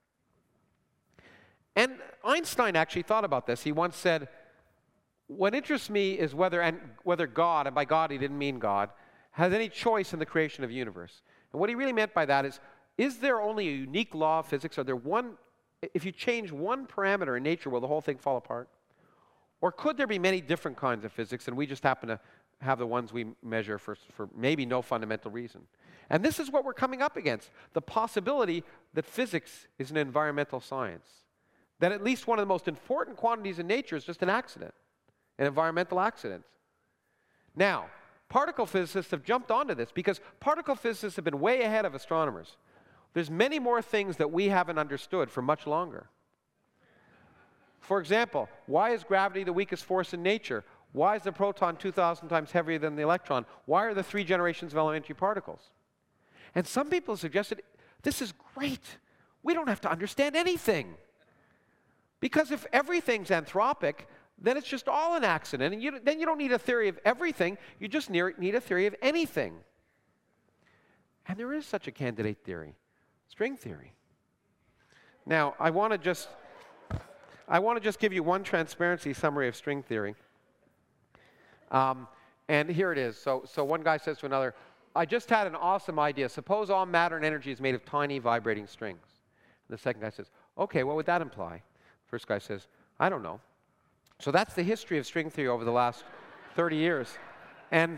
And Einstein actually thought about this. He once said, what interests me is whether, and whether God, and by God he didn't mean God, has any choice in the creation of the universe. And what he really meant by that is, is there only a unique law of physics? Are there one, if you change one parameter in nature, will the whole thing fall apart? Or could there be many different kinds of physics, and we just happen to have the ones we measure for, for maybe no fundamental reason? And this is what we're coming up against, the possibility that physics is an environmental science. That at least one of the most important quantities in nature is just an accident. An environmental accident. Now, particle physicists have jumped onto this because particle physicists have been way ahead of astronomers. There's many more things that we haven't understood for much longer. For example, why is gravity the weakest force in nature? Why is the proton two thousand times heavier than the electron? Why are there three generations of elementary particles? And some people suggested, this is great. We don't have to understand anything. Because if everything's anthropic, then it's just all an accident. And you, then you don't need a theory of everything. You just need a theory of anything. And there is such a candidate theory, string theory. Now, I want to just, I want to just give you one transparency summary of string theory. Um, and here it is. So, so one guy says to another, I just had an awesome idea. Suppose all matter and energy is made of tiny vibrating strings. And the second guy says, okay, what would that imply? First guy says, I don't know. So that's the history of string theory over the last thirty years. And,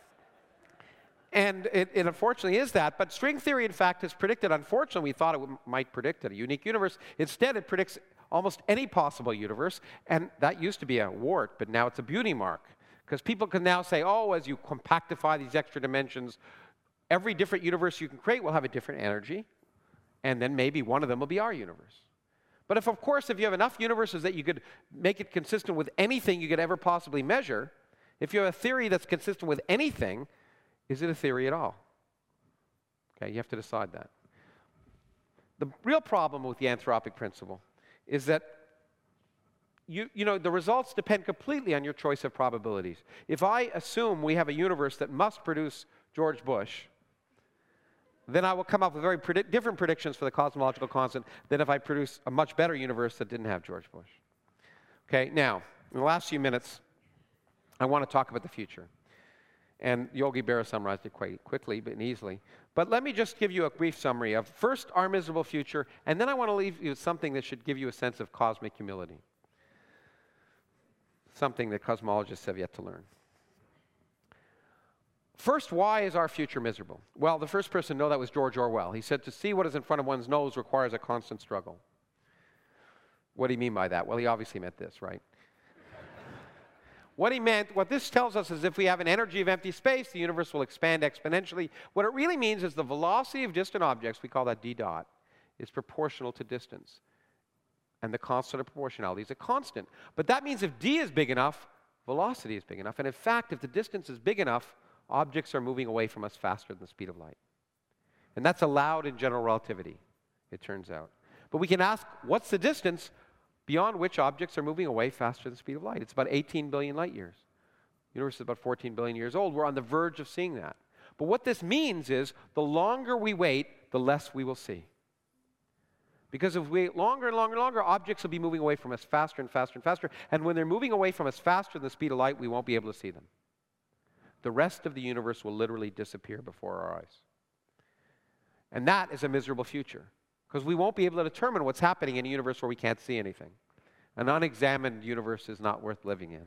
and it, it unfortunately is that. But string theory, in fact, has predicted, unfortunately, we thought it w might predict a unique universe. Instead, it predicts almost any possible universe. And that used to be a wart, but now it's a beauty mark. Because people can now say, oh, as you compactify these extra dimensions, every different universe you can create will have a different energy, and then maybe one of them will be our universe. But if, of course, if you have enough universes that you could make it consistent with anything you could ever possibly measure, if you have a theory that's consistent with anything, is it a theory at all? Okay, you have to decide that. The real problem with the anthropic principle is that You, you know, the results depend completely on your choice of probabilities. If I assume we have a universe that must produce George Bush, then I will come up with very predi- different predictions for the cosmological constant than if I produce a much better universe that didn't have George Bush. Okay, now, in the last few minutes, I want to talk about the future. And Yogi Berra summarized it quite quickly but easily. But let me just give you a brief summary of first our miserable future, and then I want to leave you with something that should give you a sense of cosmic humility. Something that cosmologists have yet to learn. First, why is our future miserable? Well, the first person to know that was George Orwell. He said, to see what is in front of one's nose requires a constant struggle. What do you mean by that? Well, he obviously meant this, right? What he meant, what this tells us is if we have an energy of empty space, the universe will expand exponentially. What it really means is the velocity of distant objects, we call that d dot, is proportional to distance. And the constant of proportionality is a constant. But that means if d is big enough, velocity is big enough. And in fact, if the distance is big enough, objects are moving away from us faster than the speed of light. And that's allowed in general relativity, it turns out. But we can ask, what's the distance beyond which objects are moving away faster than the speed of light? It's about eighteen billion light years. The universe is about fourteen billion years old. We're on the verge of seeing that. But what this means is the longer we wait, the less we will see. Because if we wait longer and longer and longer, objects will be moving away from us faster and faster and faster. And when they're moving away from us faster than the speed of light, we won't be able to see them. The rest of the universe will literally disappear before our eyes. And that is a miserable future, because we won't be able to determine what's happening in a universe where we can't see anything. An unexamined universe is not worth living in.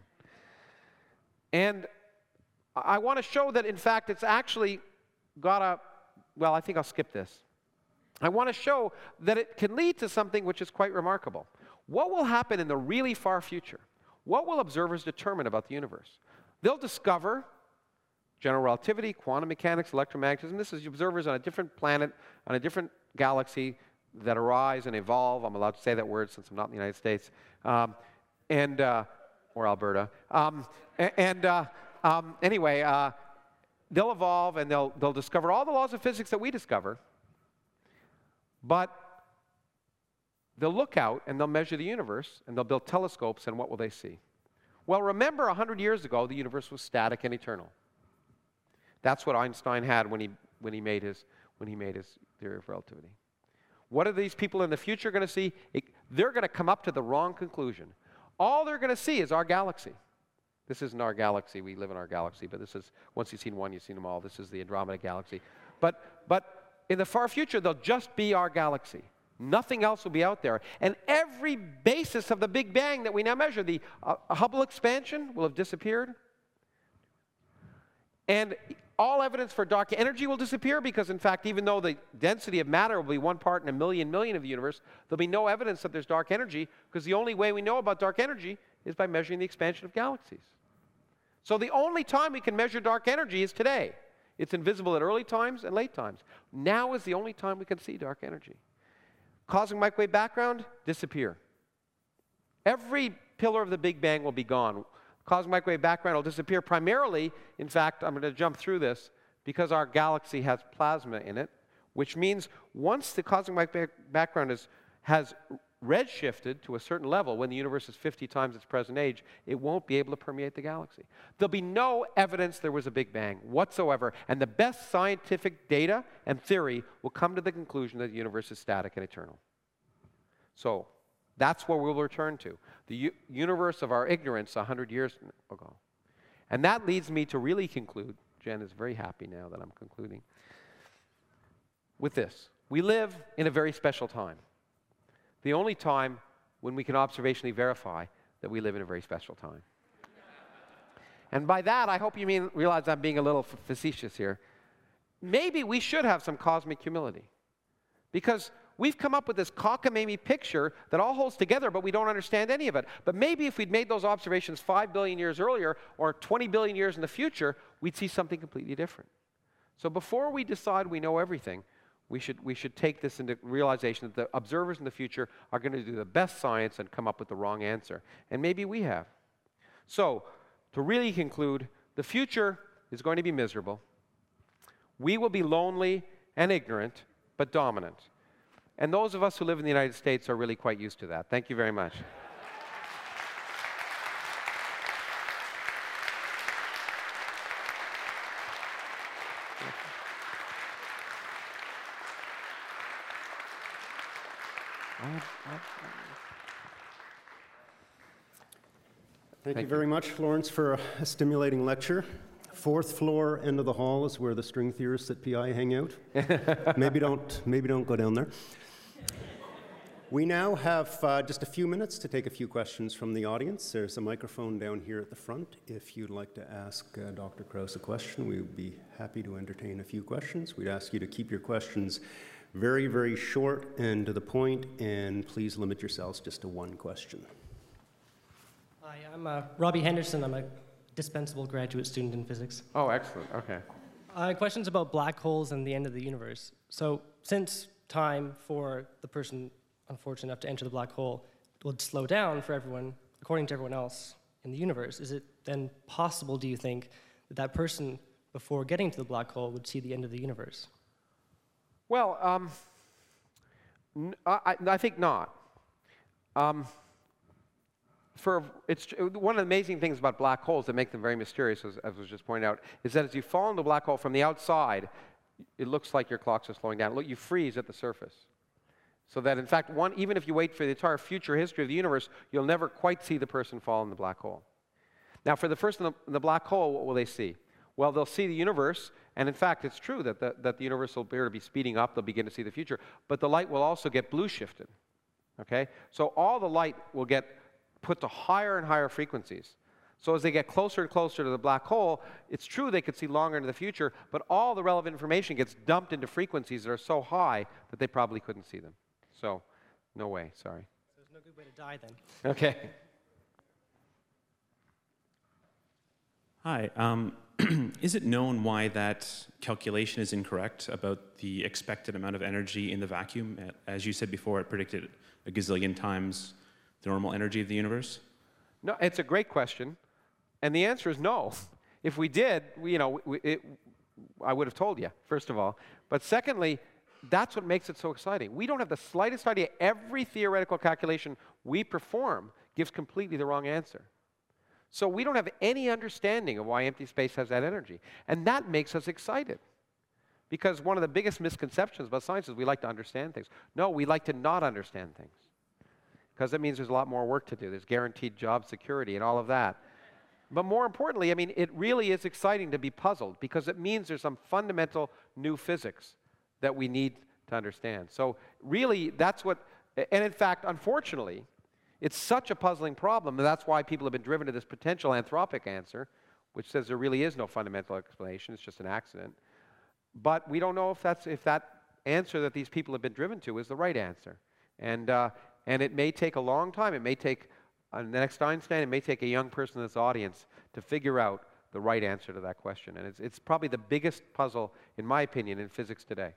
And I want to show that, in fact, it's actually got a, well, I think I'll skip this. I want to show that it can lead to something which is quite remarkable. What will happen in the really far future? What will observers determine about the universe? They'll discover general relativity, quantum mechanics, electromagnetism. This is observers on a different planet, on a different galaxy that arise and evolve. I'm allowed to say that word since I'm not in the United States. Um, and, uh, or Alberta. Um, and uh, um, anyway, uh, they'll evolve and they'll, they'll discover all the laws of physics that we discover. But they'll look out and they'll measure the universe and they'll build telescopes, and what will they see? Well, remember one hundred years ago, the universe was static and eternal. That's what Einstein had when he, when he, made, his, when he made his theory of relativity. What are these people in the future going to see? It, they're going to come up to the wrong conclusion. All they're going to see is our galaxy. This isn't our galaxy. We live in our galaxy, but this is, once you've seen one, you've seen them all. This is the Andromeda galaxy. But, but in the far future, they'll just be our galaxy. Nothing else will be out there. And every basis of the Big Bang that we now measure, the uh, Hubble expansion, will have disappeared. And all evidence for dark energy will disappear because, in fact, even though the density of matter will be one part in a million million of the universe, there'll be no evidence that there's dark energy, because the only way we know about dark energy is by measuring the expansion of galaxies. So the only time we can measure dark energy is today. It's invisible at early times and late times. Now is the only time we can see dark energy. Cosmic microwave background, disappear. Every pillar of the Big Bang will be gone. Cosmic microwave background will disappear primarily, in fact, I'm going to jump through this, because our galaxy has plasma in it, which means once the cosmic microwave background is, has redshifted to a certain level, when the universe is fifty times its present age, it won't be able to permeate the galaxy. There'll be no evidence there was a Big Bang whatsoever, and the best scientific data and theory will come to the conclusion that the universe is static and eternal. So that's where we'll return to, the u universe of our ignorance one hundred years ago. And that leads me to really conclude. Jen is very happy now that I'm concluding with this. We live in a very special time. The only time when we can observationally verify that we live in a very special time. And by that, I hope you mean, realize I'm being a little facetious here. Maybe we should have some cosmic humility. Because we've come up with this cockamamie picture that all holds together, but we don't understand any of it. But maybe if we'd made those observations five billion years earlier or twenty billion years in the future, we'd see something completely different. So before we decide we know everything, we should, we should take this into realization that the observers in the future are going to do the best science and come up with the wrong answer. And maybe we have. So to really conclude, the future is going to be miserable. We will be lonely and ignorant, but dominant. And those of us who live in the United States are really quite used to that. Thank you very much. Thank, Thank you very you. much, Florence, for a stimulating lecture. Fourth floor, end of the hall, is where the string theorists at P I hang out. maybe don't, maybe don't go down there. We now have uh, just a few minutes to take a few questions from the audience. There's a microphone down here at the front. If you'd like to ask uh, Doctor Krause a question, we would be happy to entertain a few questions. We'd ask you to keep your questions very, very short and to the point, and please limit yourselves just to one question. Hi, I'm uh, Robbie Henderson. I'm a dispensable graduate student in physics. Oh, excellent. Okay. Uh, questions about black holes and the end of the universe. So since time for the person unfortunate enough to enter the black hole would slow down for everyone, according to everyone else in the universe, is it then possible, do you think, that that person, before getting to the black hole, would see the end of the universe? Well, um, n I, I think not. Um, For, it's, one of the amazing things about black holes that make them very mysterious, as, as was just pointed out, is that as you fall into a black hole from the outside, it looks like your clocks are slowing down. Look, you freeze at the surface. So that, in fact, one, even if you wait for the entire future history of the universe, you'll never quite see the person fall in the black hole. Now, for the person in the, in the black hole, what will they see? Well, they'll see the universe, and in fact, it's true that the, that the universe will appear to be speeding up. They'll begin to see the future. But the light will also get blue shifted. Okay? So all the light will get put to higher and higher frequencies. So as they get closer and closer to the black hole, it's true they could see longer into the future, but all the relevant information gets dumped into frequencies that are so high that they probably couldn't see them. So, no way, sorry. So there's no good way to die then. Okay. Hi. Um, is it known why that calculation is incorrect about the expected amount of energy in the vacuum? As you said before, it predicted a gazillion times the normal energy of the universe? No, it's a great question, and the answer is no. If we did, we, you know, we, it, I would have told you, first of all. But secondly, that's what makes it so exciting. We don't have the slightest idea. Every theoretical calculation we perform gives completely the wrong answer. So we don't have any understanding of why empty space has that energy, and that makes us excited. Because one of the biggest misconceptions about science is we like to understand things. No, we like to not understand things. Because that means there's a lot more work to do. There's guaranteed job security and all of that. But more importantly, I mean, it really is exciting to be puzzled because it means there's some fundamental new physics that we need to understand. So really, that's what, and in fact, unfortunately, it's such a puzzling problem, and that's why people have been driven to this potential anthropic answer, which says there really is no fundamental explanation, it's just an accident. But we don't know if, that's, if that answer that these people have been driven to is the right answer. And, uh, and it may take a long time. It may take, uh, the next Einstein, it may take a young person in this audience to figure out the right answer to that question. And it's, it's probably the biggest puzzle, in my opinion, in physics today.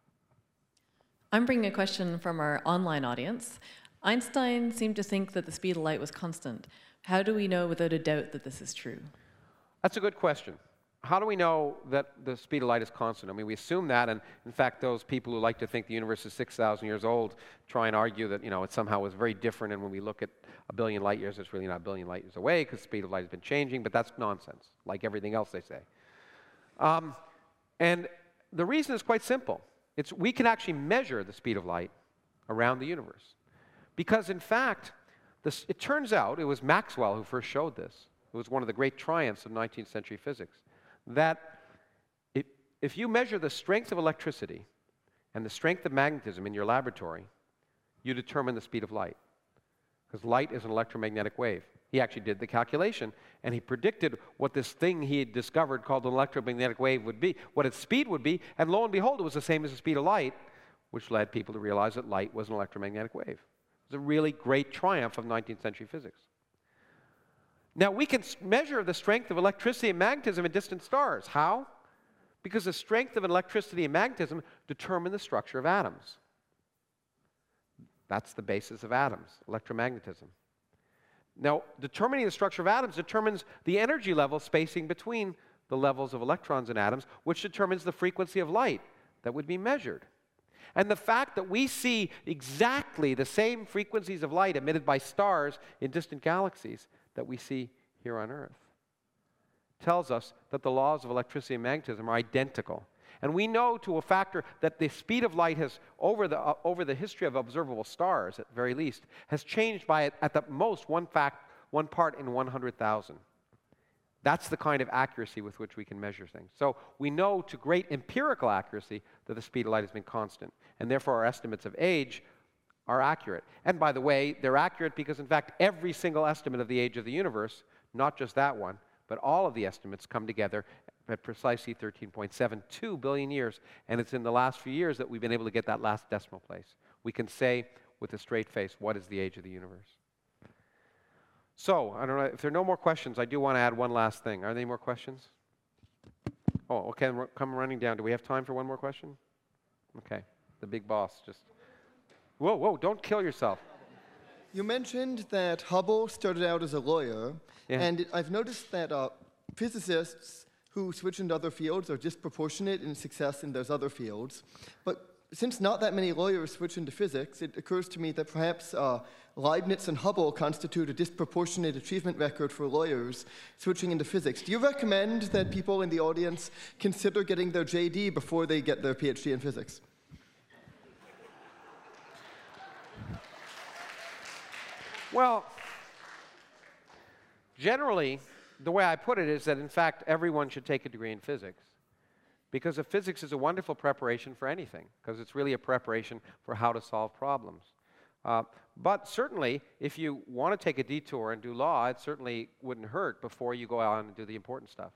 I'm bringing a question from our online audience. Einstein seemed to think that the speed of light was constant. How do we know without a doubt that this is true? That's a good question. How do we know that the speed of light is constant? I mean, we assume that, and in fact, those people who like to think the universe is six thousand years old try and argue that, you know, it somehow was very different, and when we look at a billion light years, it's really not a billion light years away because the speed of light has been changing, but that's nonsense, like everything else they say. Um, and the reason is quite simple. It's we can actually measure the speed of light around the universe. Because in fact, this, it turns out, it was Maxwell who first showed this. It was one of the great triumphs of nineteenth century physics. That it, if you measure the strength of electricity and the strength of magnetism in your laboratory, you determine the speed of light. Because light is an electromagnetic wave. He actually did the calculation, and he predicted what this thing he had discovered called an electromagnetic wave would be, what its speed would be, and lo and behold, it was the same as the speed of light, which led people to realize that light was an electromagnetic wave. It was a really great triumph of nineteenth century physics. Now, we can measure the strength of electricity and magnetism in distant stars. How? Because the strength of electricity and magnetism determine the structure of atoms. That's the basis of atoms, electromagnetism. Now, determining the structure of atoms determines the energy level spacing between the levels of electrons in atoms, which determines the frequency of light that would be measured. And the fact that we see exactly the same frequencies of light emitted by stars in distant galaxies that we see here on Earth tells us that the laws of electricity and magnetism are identical. And we know to a factor that the speed of light has, over the, uh, over the history of observable stars at the very least, has changed by at the most one, fact, one part in one hundred thousand. That's the kind of accuracy with which we can measure things. So we know to great empirical accuracy that the speed of light has been constant, and therefore our estimates of age are accurate. And by the way, they're accurate because, in fact, every single estimate of the age of the universe, not just that one, but all of the estimates come together at precisely thirteen point seven two billion years, and it's in the last few years that we've been able to get that last decimal place. We can say with a straight face, what is the age of the universe? So, I don't know, if there are no more questions, I do want to add one last thing. Are there any more questions? Oh, okay, come running down. Do we have time for one more question? Okay, the big boss just... Whoa, whoa, don't kill yourself. You mentioned that Hubble started out as a lawyer, Yeah. and it, I've noticed that uh, physicists who switch into other fields are disproportionate in success in those other fields. But since not that many lawyers switch into physics, it occurs to me that perhaps uh, Leibniz and Hubble constitute a disproportionate achievement record for lawyers switching into physics. Do you recommend that people in the audience consider getting their J D before they get their PhD in physics? Well, generally, the way I put it is that, in fact, everyone should take a degree in physics, because if physics is a wonderful preparation for anything, because it's really a preparation for how to solve problems. Uh, but certainly, if you want to take a detour and do law, it certainly wouldn't hurt before you go on and do the important stuff.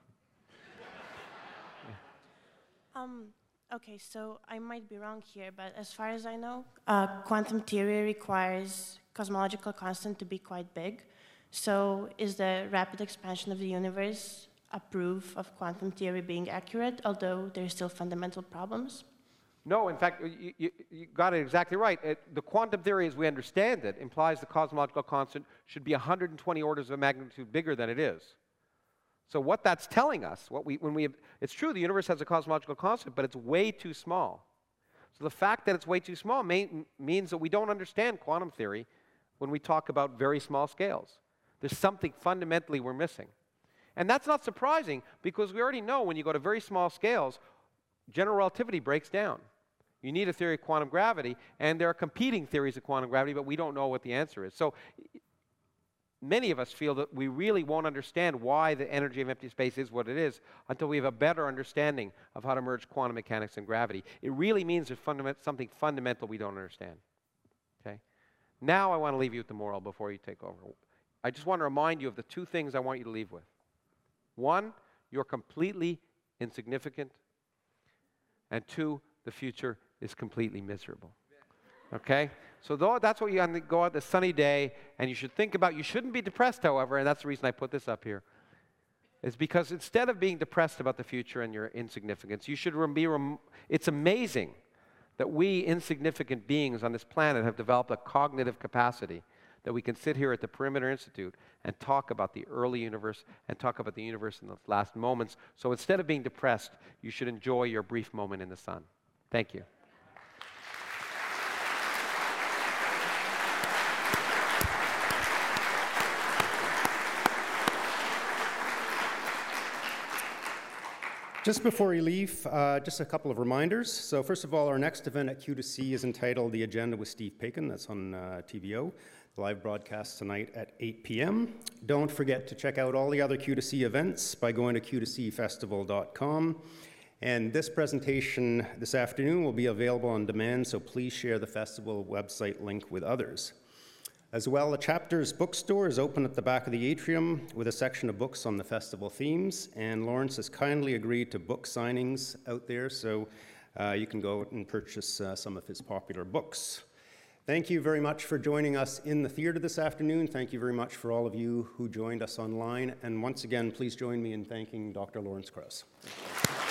Um, okay, so I might be wrong here, but as far as I know, uh, quantum theory requires cosmological constant to be quite big. So is the rapid expansion of the universe a proof of quantum theory being accurate, although there's still fundamental problems? No, in fact, you, you, you got it exactly right. It, the quantum theory, as we understand it, implies the cosmological constant should be one hundred twenty orders of magnitude bigger than it is. So what that's telling us, what we, when we, it's true the universe has a cosmological constant, but it's way too small. So the fact that it's way too small may, means that we don't understand quantum theory when we talk about very small scales. There's something fundamentally we're missing. And that's not surprising, because we already know when you go to very small scales, general relativity breaks down. You need a theory of quantum gravity, and there are competing theories of quantum gravity, but we don't know what the answer is. So many of us feel that we really won't understand why the energy of empty space is what it is until we have a better understanding of how to merge quantum mechanics and gravity. It really means there's fundament, something fundamental we don't understand. Okay? Now I want to leave you with the moral before you take over. I just want to remind you of the two things I want you to leave with. One, you're completely insignificant. And two, the future is completely miserable. Okay? So though that's what you have to go out this sunny day, and you should think about. You shouldn't be depressed, however, and that's the reason I put this up here. Is because instead of being depressed about the future and your insignificance, you should be, rem it's amazing that we insignificant beings on this planet have developed a cognitive capacity that we can sit here at the Perimeter Institute and talk about the early universe and talk about the universe in the last moments. So instead of being depressed, you should enjoy your brief moment in the sun. Thank you. Just before you leave, uh, just a couple of reminders. So first of all, our next event at Q two C is entitled The Agenda with Steve Paikin. That's on uh, T V O. The live broadcast tonight at eight p m Don't forget to check out all the other Q two C events by going to q two c festival dot com. And this presentation this afternoon will be available on demand, so please share the festival website link with others. As well, the Chapters bookstore is open at the back of the atrium with a section of books on the festival themes, and Lawrence has kindly agreed to book signings out there, so uh, you can go out and purchase uh, some of his popular books. Thank you very much for joining us in the theater this afternoon. Thank you very much for all of you who joined us online. And once again, please join me in thanking Doctor Lawrence Krauss.